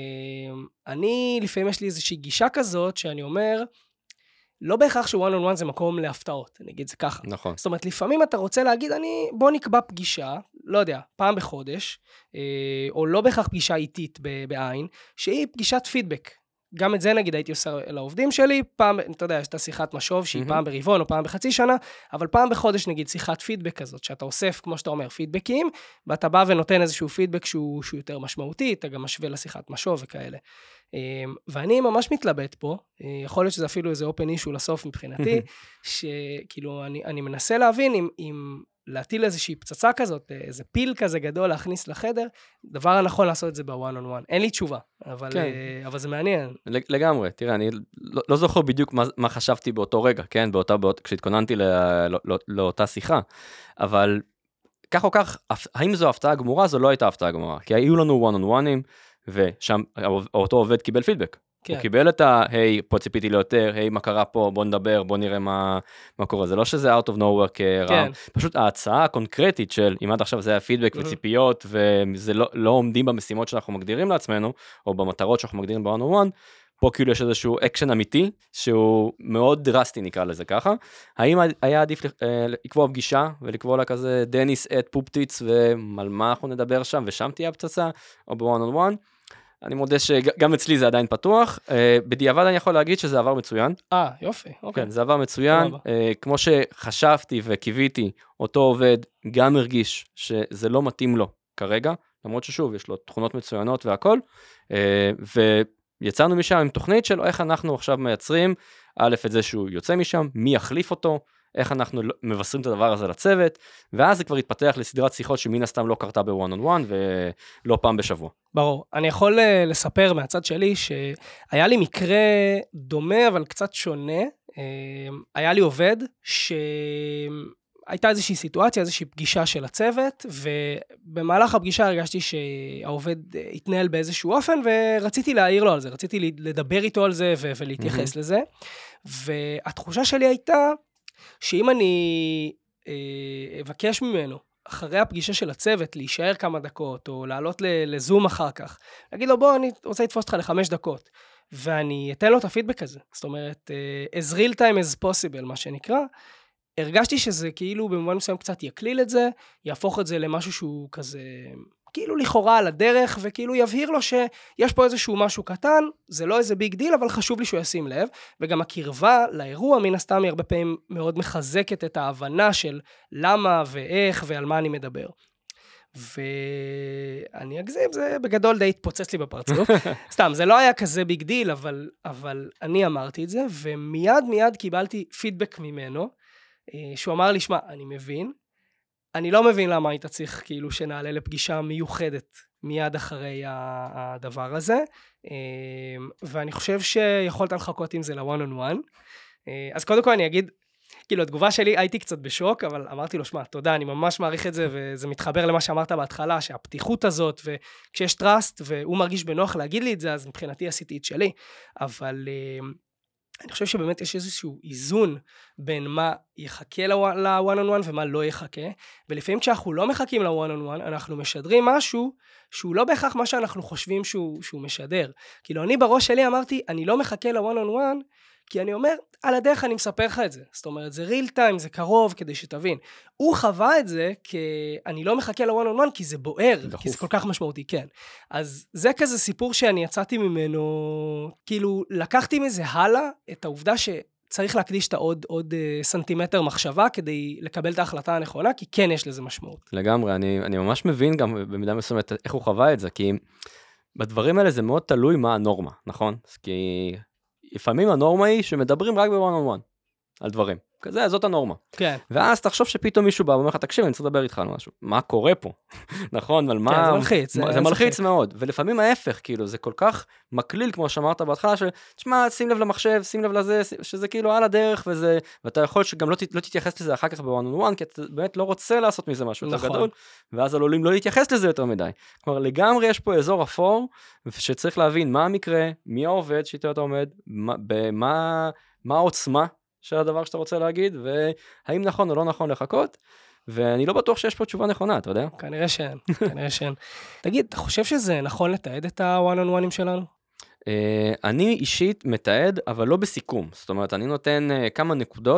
אני, לפעמים יש לי איזושהי גישה כזאת שאני אומר, לא בהכרח ש-one on one זה מקום להפתעות, אני אגיד זה ככה. נכון. זאת אומרת, לפעמים אתה רוצה להגיד, אני, בוא נקבע פגישה, לא יודע, פעם בחודש, או לא בהכרח פגישה איטית בעין, שהיא פגישת פידבק. גם את זה נגיד הייתי עושה לעובדים שלי, פעם, אתה יודע, יש את השיחת משוב שהיא פעם ברבעון או פעם בחצי שנה, אבל פעם בחודש נגיד שיחת פידבק כזאת, שאתה אוסף, כמו שאתה אומר, פידבקים, ואתה בא ונותן איזשהו פידבק שהוא, שהוא יותר משמעותי, אתה גם משווה לשיחת משוב וכאלה. ואני ממש מתלבט פה, יכול להיות שזה אפילו איזה אופן אישו לסוף מבחינתי, שכאילו אני, אני מנסה להבין אם, אם להטיל איזושהי פצצה כזאת, איזה פיל כזה גדול להכניס לחדר, דבר הנכון לעשות את זה בוואן און וואן. אין לי תשובה, אבל, כן. אבל זה מעניין. לגמרי, תראה, אני לא, לא זוכר בדיוק מה, מה חשבתי באותו רגע, כן, באותה, באות, כשהתכוננתי לא, לא, לא, לאותה שיחה, אבל כך או כך, האם זו הפתעה גמורה? זו לא הייתה הפתעה גמורה, כי היו לנו וואן און וואנים, ושם אותו עובד קיבל פידבק. כן. הוא קיבל את ה, היי, פה ציפיתי ליותר, היי, מה קרה פה, בוא נדבר, בוא נראה מה, מה קורה. זה לא שזה out of nowhere כרעם. כן. פשוט ההצעה הקונקרטית של, אם עד עכשיו זה היה פידבק mm-hmm. וציפיות, וזה לא, לא עומדים במשימות שאנחנו מגדירים לעצמנו, או במטרות שאנחנו מגדירים ב-one on one, פה כאילו יש איזשהו אקשן אמיתי, שהוא מאוד דרסטי נקרא לזה ככה. האם היה עדיף לקבוע פגישה, ולקבוע לה כזה דניס את פופטיץ, ועל מה אנחנו נדבר שם, ושם תהיה הפצצה, או ב-one on one? אני מודה שגם אצלי זה עדיין פתוח, בדיעבד אני יכול להגיד שזה עבר מצוין. אה, יופי, אוקיי. כן, זה עבר מצוין, כמו שחשבתי וקיוויתי, אותו עובד גם הרגיש שזה לא מתאים לו כרגע, למרות ששוב, יש לו תכונות מצוינות והכל, ויצאנו משם עם תוכנית של איך אנחנו עכשיו מייצרים, א' את זה שהוא יוצא משם, מי יחליף אותו, איך אנחנו מבשרים את הדבר הזה לצוות, ואז זה כבר התפתח לסדרת שיחות שמן הסתם לא קרתה ב-one on one, ולא פעם בשבוע. ברור. אני יכול לספר מהצד שלי, שהיה לי מקרה דומה, אבל קצת שונה. היה לי עובד, שהייתה איזושהי סיטואציה, איזושהי פגישה של הצוות, ובמהלך הפגישה הרגשתי שהעובד התנהל באיזשהו אופן, ורציתי להעיר לו על זה, רציתי לדבר איתו על זה, ולהתייחס לזה. והתחושה שלי הייתה, שאם אני אה, אבקש ממנו, אחרי הפגישה של הצוות, להישאר כמה דקות, או לעלות לזום אחר כך, להגיד לו, בוא, אני רוצה לתפוס אותך לחמש דקות, ואני אתן לו את הפידבק הזה. זאת אומרת, uh, as real time as possible, מה שנקרא, הרגשתי שזה כאילו במובן מסוים קצת יקליל את זה, יהפוך את זה למשהו שהוא כזה, כאילו לכאורה על הדרך, וכאילו יבהיר לו שיש פה איזשהו משהו קטן, זה לא איזה ביג דיל, אבל חשוב לי שהוא ישים לב, וגם הקרבה לאירוע מן הסתם היא הרבה פעמים מאוד מחזקת את ההבנה של למה ואיך ועל מה אני מדבר. ואני אגזים, זה בגדול די התפוצץ לי בפרצוף. סתם, זה לא היה כזה ביג דיל, אבל, אבל אני אמרתי את זה, ומיד מיד קיבלתי פידבק ממנו, שהוא אמר לי, שמע, אני מבין, אני לא מבין למה היית צריך כאילו שנעלה לפגישה מיוחדת מיד אחרי הדבר הזה, ואני חושב שיכולת לחכות עם זה ל-one on one. אז קודם כל אני אגיד, כאילו התגובה שלי הייתי קצת בשוק, אבל אמרתי לו, שמע, תודה, אני ממש מעריך את זה, וזה מתחבר למה שאמרת בהתחלה, שהפתיחות הזאת, וכשיש טראסט, והוא מרגיש בנוח להגיד לי את זה, אז מבחינתי עשיתי את שלי, אבל אני חושב שבאמת יש איזשהו איזון בין מה יחכה ל-one on one ומה לא יחכה, ולפעמים כשאנחנו לא מחכים ל-one on one, אנחנו משדרים משהו שהוא לא בהכרח מה שאנחנו חושבים שהוא, שהוא משדר. כאילו אני בראש שלי אמרתי, אני לא מחכה ל-one on one, כי אני אומר, על הדרך אני מספר לך את זה. זאת אומרת, זה real time, זה קרוב, כדי שתבין. הוא חווה את זה, כי אני לא מחכה ל-one on one, כי זה בוער, דחוף. כי זה כל כך משמעותי, כן. אז זה כזה סיפור שאני יצאתי ממנו, כאילו, לקחתי מזה הלאה, את העובדה שצריך להקדיש את העוד, עוד סנטימטר מחשבה, כדי לקבל את ההחלטה הנכונה, כי כן יש לזה משמעות. לגמרי, אני, אני ממש מבין גם במידה מסוימת איך הוא חווה את זה, כי בדברים האלה זה מאוד תלוי מה הנורמה, נכון? כי לפעמים הנורמה היא שמדברים רק ב-one on one על דברים. כזה, זאת הנורמה. כן. ואז תחשוב שפתאום מישהו בא ואומר לך, תקשיב, אני צריך לדבר איתך על משהו. מה קורה פה? נכון, על מה... כן, זה מלחיץ. זה, זה מלחיץ מאוד. ולפעמים ההפך, כאילו, זה כל כך מקליל, כמו שאמרת בהתחלה, של, תשמע, שים לב למחשב, שים לב לזה, שזה כאילו על הדרך, וזה, ואתה יכול שגם לא, לא תתייחס לזה אחר כך ב-one on one, כי אתה באמת לא רוצה לעשות מזה משהו יותר גדול, ואז עלולים לא להתייחס לזה יותר מדי. כלומר, לגמרי יש פה אזור אפור, שצריך להבין מה המקרה, מי העובד שאיתו אתה עומד, במה, מה העוצמה של הדבר שאתה רוצה להגיד, והאם נכון או לא נכון לחכות, ואני לא בטוח שיש פה תשובה נכונה, אתה יודע? כנראה שאין, כנראה שאין. תגיד, אתה חושב שזה נכון לתעד את ה-one on one'ים שלנו? אני אישית מתעד, אבל לא בסיכום. זאת אומרת, אני נותן כמה נקודות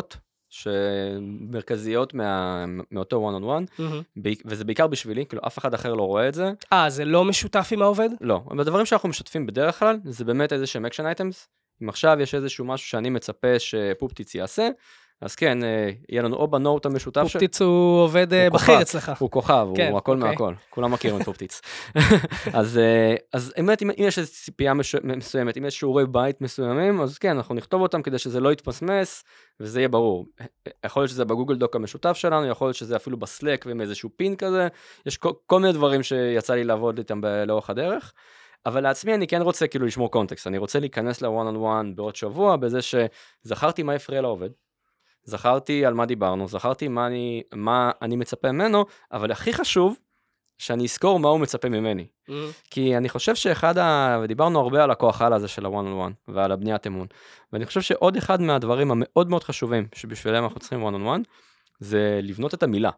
שמרכזיות מה, מאותו one on one, Mm-hmm. וזה בעיקר בשבילי, כאילו אף אחד אחר לא רואה את זה. אה, זה לא משותף עם העובד? לא, בדברים שאנחנו משתפים בדרך כלל, זה באמת איזה שהם action items. אם עכשיו יש איזשהו משהו שאני מצפה שפופטיץ יעשה, אז כן, יהיה לנו או בנוט המשותף של... פופטיץ הוא עובד בכיר אצלך. הוא כוכב, הוא הכל מהכל. כולם מכירים את פופטיץ. אז באמת, אם יש איזו ציפייה מסוימת, אם יש שיעורי בית מסוימים, אז כן, אנחנו נכתוב אותם כדי שזה לא יתפסמס, וזה יהיה ברור. יכול להיות שזה בגוגל דוק המשותף שלנו, יכול להיות שזה אפילו בסלק ועם איזשהו פין כזה. יש כל מיני דברים שיצא לי לעבוד איתם לאורך הדרך. אבל לעצמי אני כן רוצה כאילו לשמור קונטקסט, אני רוצה להיכנס ל-one on one בעוד שבוע, בזה שזכרתי מה יפריע לעובד, זכרתי על מה דיברנו, זכרתי מה אני, מה אני מצפה ממנו, אבל הכי חשוב, שאני אזכור מה הוא מצפה ממני. Mm-hmm. כי אני חושב שאחד, ה... ודיברנו הרבה על הכוח על הזה של ה-one on one, ועל הבניית אמון, ואני חושב שעוד אחד מהדברים המאוד מאוד חשובים, שבשבילם אנחנו צריכים one on one, זה לבנות את המילה.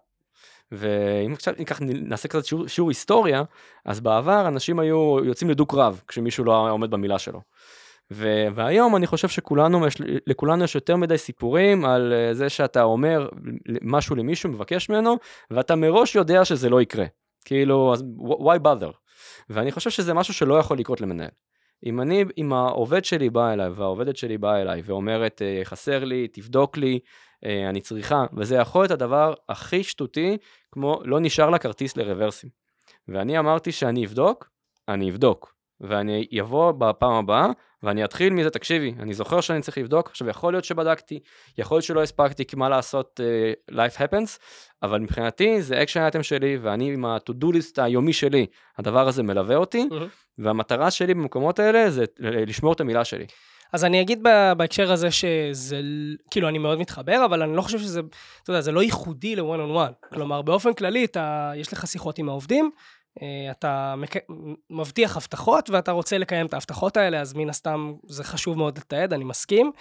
ואם עכשיו ניקח, נעשה קצת שיעור, שיעור היסטוריה, אז בעבר אנשים היו יוצאים לדוק רב, כשמישהו לא עומד במילה שלו. ו- והיום אני חושב שכולנו, לכולנו יש יותר מדי סיפורים על זה שאתה אומר משהו למישהו, מבקש ממנו, ואתה מראש יודע שזה לא יקרה. כאילו, אז why bother? ואני חושב שזה משהו שלא יכול לקרות למנהל. אם אני, אם העובד שלי בא אליי, והעובדת שלי באה אליי, ואומרת, חסר לי, תבדוק לי, אני צריכה, וזה יכול להיות הדבר הכי שטותי, כמו לא נשאר לה כרטיס לרוורסים. ואני אמרתי שאני אבדוק, אני אבדוק, ואני אבוא בפעם הבאה, ואני אתחיל מזה, תקשיבי, אני זוכר שאני צריך לבדוק, עכשיו יכול להיות שבדקתי, יכול להיות שלא הספקתי, כי מה לעשות, uh, life happens, אבל מבחינתי זה action item שלי, ואני עם ה-to-do list היומי שלי, הדבר הזה מלווה אותי, mm-hmm. והמטרה שלי במקומות האלה זה לשמור את המילה שלי. אז אני אגיד בהקשר הזה שזה, כאילו אני מאוד מתחבר, אבל אני לא חושב שזה, אתה יודע, זה לא ייחודי ל-one on one. כלומר, באופן כללי, אתה, יש לך שיחות עם העובדים, אתה מבטיח הבטחות, ואתה רוצה לקיים את ההבטחות האלה, אז מן הסתם זה חשוב מאוד לתעד, אני מסכים.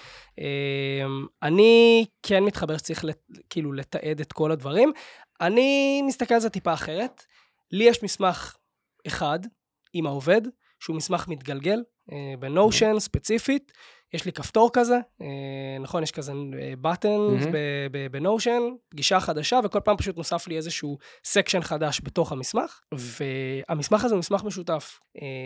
אני כן מתחבר שצריך כאילו לתעד את כל הדברים. אני מסתכל על זה טיפה אחרת. לי יש מסמך אחד עם העובד, שהוא מסמך מתגלגל, בנושן ספציפית, יש לי כפתור כזה, נכון, יש כזה בטן בנושן, פגישה חדשה, וכל פעם פשוט נוסף לי איזשהו סקשן חדש בתוך המסמך, והמסמך הזה הוא מסמך משותף.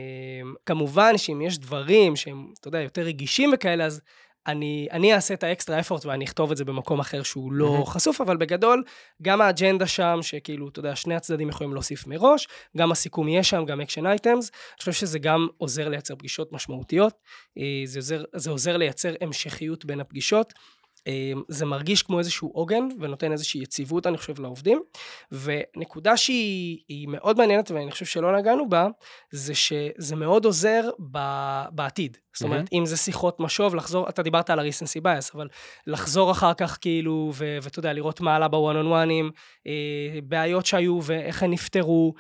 כמובן שאם יש דברים שהם, אתה יודע, יותר רגישים וכאלה, אז אני, אני אעשה את האקסטרה אפורט ואני אכתוב את זה במקום אחר שהוא לא חשוף, אבל בגדול, גם האג'נדה שם, שכאילו, אתה יודע, שני הצדדים יכולים להוסיף מראש, גם הסיכום יהיה שם, גם אקשן אייטמס, אני חושב שזה גם עוזר לייצר פגישות משמעותיות, זה עוזר, זה עוזר לייצר המשכיות בין הפגישות, זה מרגיש כמו איזשהו עוגן, ונותן איזושהי יציבות, אני חושב, לעובדים, ונקודה שהיא מאוד מעניינת, ואני חושב שלא נגענו בה, זה שזה מאוד עוזר בעתיד. זאת אומרת, אם זה שיחות משוב, לחזור, אתה דיברת על ה-recency bias, אבל לחזור אחר כך כאילו, ואתה יודע, לראות מה עלה ב-one on one'ים, בעיות שהיו ואיך הן נפטרו,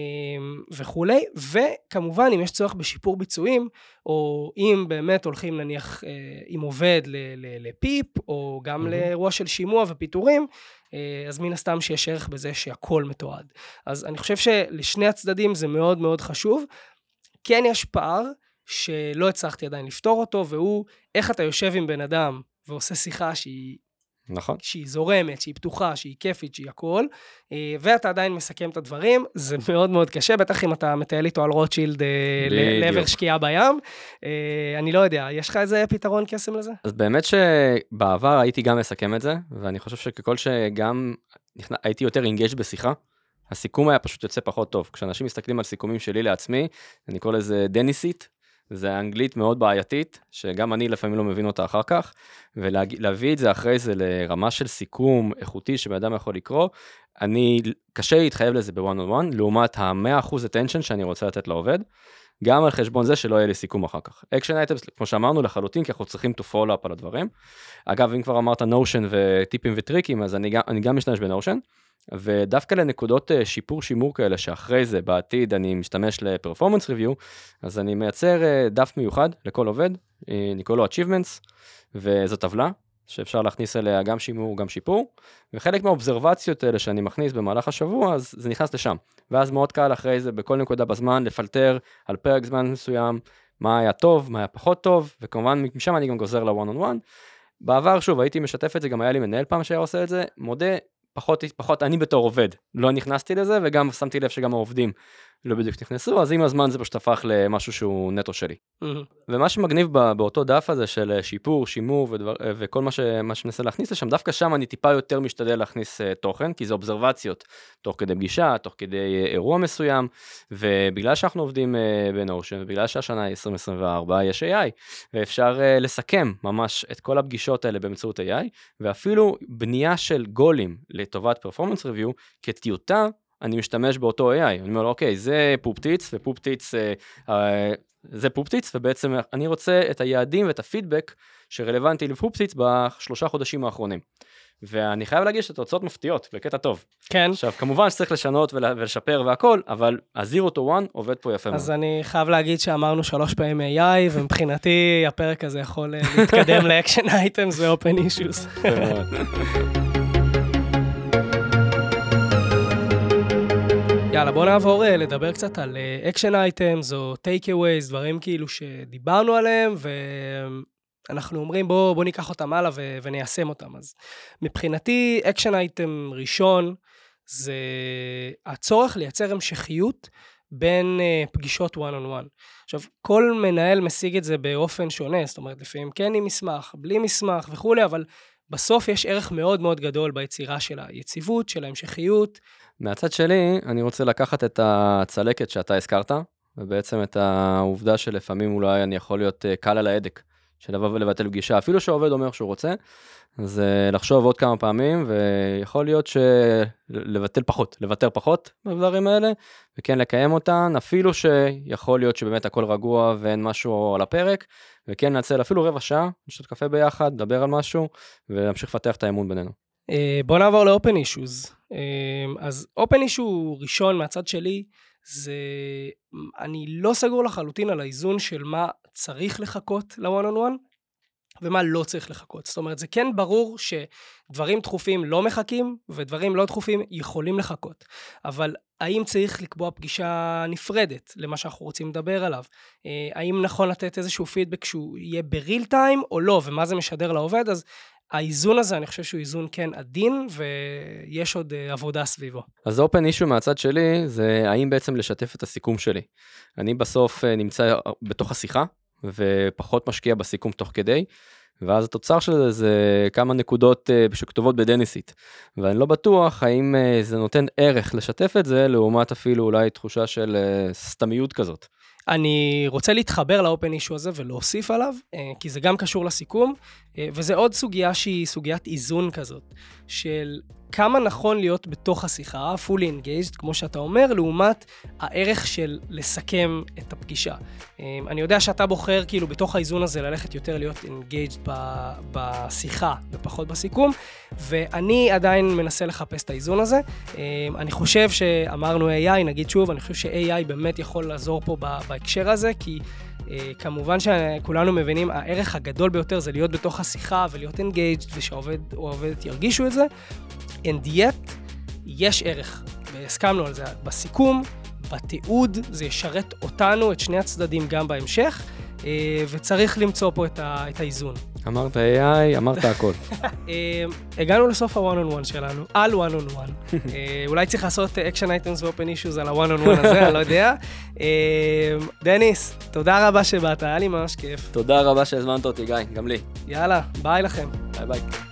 וכולי, וכמובן, אם יש צורך בשיפור ביצועים, או אם באמת הולכים נניח עם עובד לפיפ, או גם לאירוע של שימוע ופיתורים, אז מן הסתם שיש ערך בזה שהכל מתועד. אז אני חושב שלשני הצדדים זה מאוד מאוד חשוב. כן יש פער שלא הצלחתי עדיין לפתור אותו, והוא איך אתה יושב עם בן אדם ועושה שיחה שהיא, נכון. שהיא זורמת, שהיא פתוחה, שהיא כיפית, שהיא הכל, ואתה עדיין מסכם את הדברים, זה מאוד מאוד קשה, בטח אם אתה מטייל איתו על רוטשילד לעבר שקיעה בים, אני לא יודע, יש לך איזה פתרון קסם לזה? אז באמת שבעבר הייתי גם מסכם את זה, ואני חושב שככל שגם הייתי יותר אינגייג' בשיחה, הסיכום היה פשוט יוצא פחות טוב. כשאנשים מסתכלים על סיכומים שלי לעצמי, אני קורא לזה דניסית, זה אנגלית מאוד בעייתית, שגם אני לפעמים לא מבין אותה אחר כך, ולהביא את זה אחרי זה לרמה של סיכום איכותי שבאדם יכול לקרוא, אני קשה להתחייב לזה ב-one on one, לעומת ה-מאה אחוז attention שאני רוצה לתת לעובד, גם על חשבון זה שלא יהיה לי סיכום אחר כך. אקשן אייטמס, כמו שאמרנו, לחלוטין, כי אנחנו צריכים to follow up על הדברים. אגב, אם כבר אמרת נושן וטיפים וטריקים, אז אני גם, אני גם משתמש בנושן, ודווקא לנקודות שיפור שימור כאלה, שאחרי זה, בעתיד, אני משתמש לפרפורמנס ריוויו, אז אני מייצר דף מיוחד לכל עובד, נקרא לו achievements, וזו טבלה, שאפשר להכניס אליה גם שימור, גם שיפור, וחלק מהאובזרבציות האלה שאני מכניס במהלך השבוע, אז זה נכנס לשם. ואז מאוד קל אחרי זה, בכל נקודה בזמן, לפלטר על פרק זמן מסוים, מה היה טוב, מה היה פחות טוב, וכמובן משם אני גם גוזר ל-one on one. בעבר, שוב, הייתי משתף את זה, גם היה לי מנהל פעם שהיה עושה את זה, מודה, פחות, פחות, אני בתור עובד, לא נכנסתי לזה, וגם שמתי לב שגם העובדים לא בדיוק נכנסו, אז עם הזמן זה פשוט הפך למשהו שהוא נטו שלי. Mm-hmm. ומה שמגניב באותו דף הזה של שיפור, שימור ודבר, וכל מה, ש, מה שננסה להכניס לשם, דווקא שם אני טיפה יותר משתדל להכניס uh, תוכן, כי זה אובזרבציות, תוך כדי פגישה, תוך כדי uh, אירוע מסוים, ובגלל שאנחנו עובדים uh, בנושן, ובגלל שהשנה היא עשרים עשרים וארבע, יש איי איי, ואפשר uh, לסכם ממש את כל הפגישות האלה באמצעות איי איי, ואפילו בנייה של גולים לטובת פרפורמנס ריוויו, כטיוטה, אני משתמש באותו איי איי, אני אומר לו, אוקיי, זה פופטיץ, ופופטיץ, אה, אה, זה פופטיץ, ובעצם אני רוצה את היעדים ואת הפידבק שרלוונטי לפופטיץ בשלושה חודשים האחרונים. ואני חייב להגיד שאת התוצאות מפתיעות, בקטע טוב. כן. עכשיו, כמובן שצריך לשנות ולשפר והכל, אבל ה-zero to one עובד פה יפה מאוד. אז אני חייב להגיד שאמרנו שלוש פעמים איי איי, ומבחינתי הפרק הזה יכול להתקדם ל-action items ו-open issues. יאללה, בוא נעבור לדבר קצת על action items או takeaways, דברים כאילו שדיברנו עליהם, ואנחנו אומרים בוא, בוא ניקח אותם הלאה ו- וניישם אותם. אז מבחינתי, action item ראשון, זה הצורך לייצר המשכיות בין uh, פגישות one on one. עכשיו, כל מנהל משיג את זה באופן שונה, זאת אומרת, לפעמים כן עם מסמך, בלי מסמך וכו', אבל בסוף יש ערך מאוד מאוד גדול ביצירה של היציבות, של ההמשכיות. מהצד שלי, אני רוצה לקחת את הצלקת שאתה הזכרת, ובעצם את העובדה שלפעמים אולי אני יכול להיות קל על ההדק, של לבוא ולבטל פגישה, אפילו שהעובד אומר שהוא רוצה, אז לחשוב עוד כמה פעמים, ויכול להיות שלבטל פחות, לוותר פחות בדברים האלה, וכן לקיים אותן, אפילו שיכול להיות שבאמת הכל רגוע ואין משהו על הפרק, וכן נעצל אפילו רבע שעה, נשתות קפה ביחד, לדבר על משהו, ולהמשיך לפתח את האמון בינינו. בוא נעבור ל-open issues. אז open issue ראשון מהצד שלי, זה, אני לא סגור לחלוטין על האיזון של מה צריך לחכות ל-one on one, ומה לא צריך לחכות. זאת אומרת, זה כן ברור שדברים דחופים לא מחכים, ודברים לא דחופים יכולים לחכות. אבל האם צריך לקבוע פגישה נפרדת למה שאנחנו רוצים לדבר עליו? האם נכון לתת איזשהו פידבק שהוא יהיה בריל טיים או לא, ומה זה משדר לעובד? אז האיזון הזה, אני חושב שהוא איזון כן עדין, ויש עוד עבודה סביבו. אז אופן אישו מהצד שלי, זה האם בעצם לשתף את הסיכום שלי. אני בסוף נמצא בתוך השיחה, ופחות משקיע בסיכום תוך כדי, ואז התוצר של זה זה כמה נקודות שכתובות בדניסית. ואני לא בטוח האם זה נותן ערך לשתף את זה, לעומת אפילו אולי תחושה של סתמיות כזאת. אני רוצה להתחבר לאופן אישו הזה ולהוסיף עליו, כי זה גם קשור לסיכום, וזה עוד סוגיה שהיא סוגיית איזון כזאת, של כמה נכון להיות בתוך השיחה, fully engaged, כמו שאתה אומר, לעומת הערך של לסכם את הפגישה. אני יודע שאתה בוחר כאילו בתוך האיזון הזה ללכת יותר להיות engaged בשיחה ופחות בסיכום, ואני עדיין מנסה לחפש את האיזון הזה. אני חושב שאמרנו איי איי, נגיד שוב, אני חושב ש-איי איי באמת יכול לעזור פה בהקשר הזה, כי כמובן שכולנו מבינים, הערך הגדול ביותר זה להיות בתוך השיחה ולהיות engaged, ושהעובד או העובדת ירגישו את זה. And yet, יש ערך, והסכמנו על זה בסיכום, בתיעוד, זה ישרת אותנו, את שני הצדדים גם בהמשך, וצריך למצוא פה את האיזון. אמרת איי איי, אמרת הכל. הגענו לסוף ה-one on one שלנו, על one on one. אולי צריך לעשות action items ו-open issues על ה-one on one הזה, אני לא יודע. דניס, תודה רבה שבאת, היה לי ממש כיף. תודה רבה שהזמנת אותי, גיא, גם לי. יאללה, ביי לכם. ביי ביי.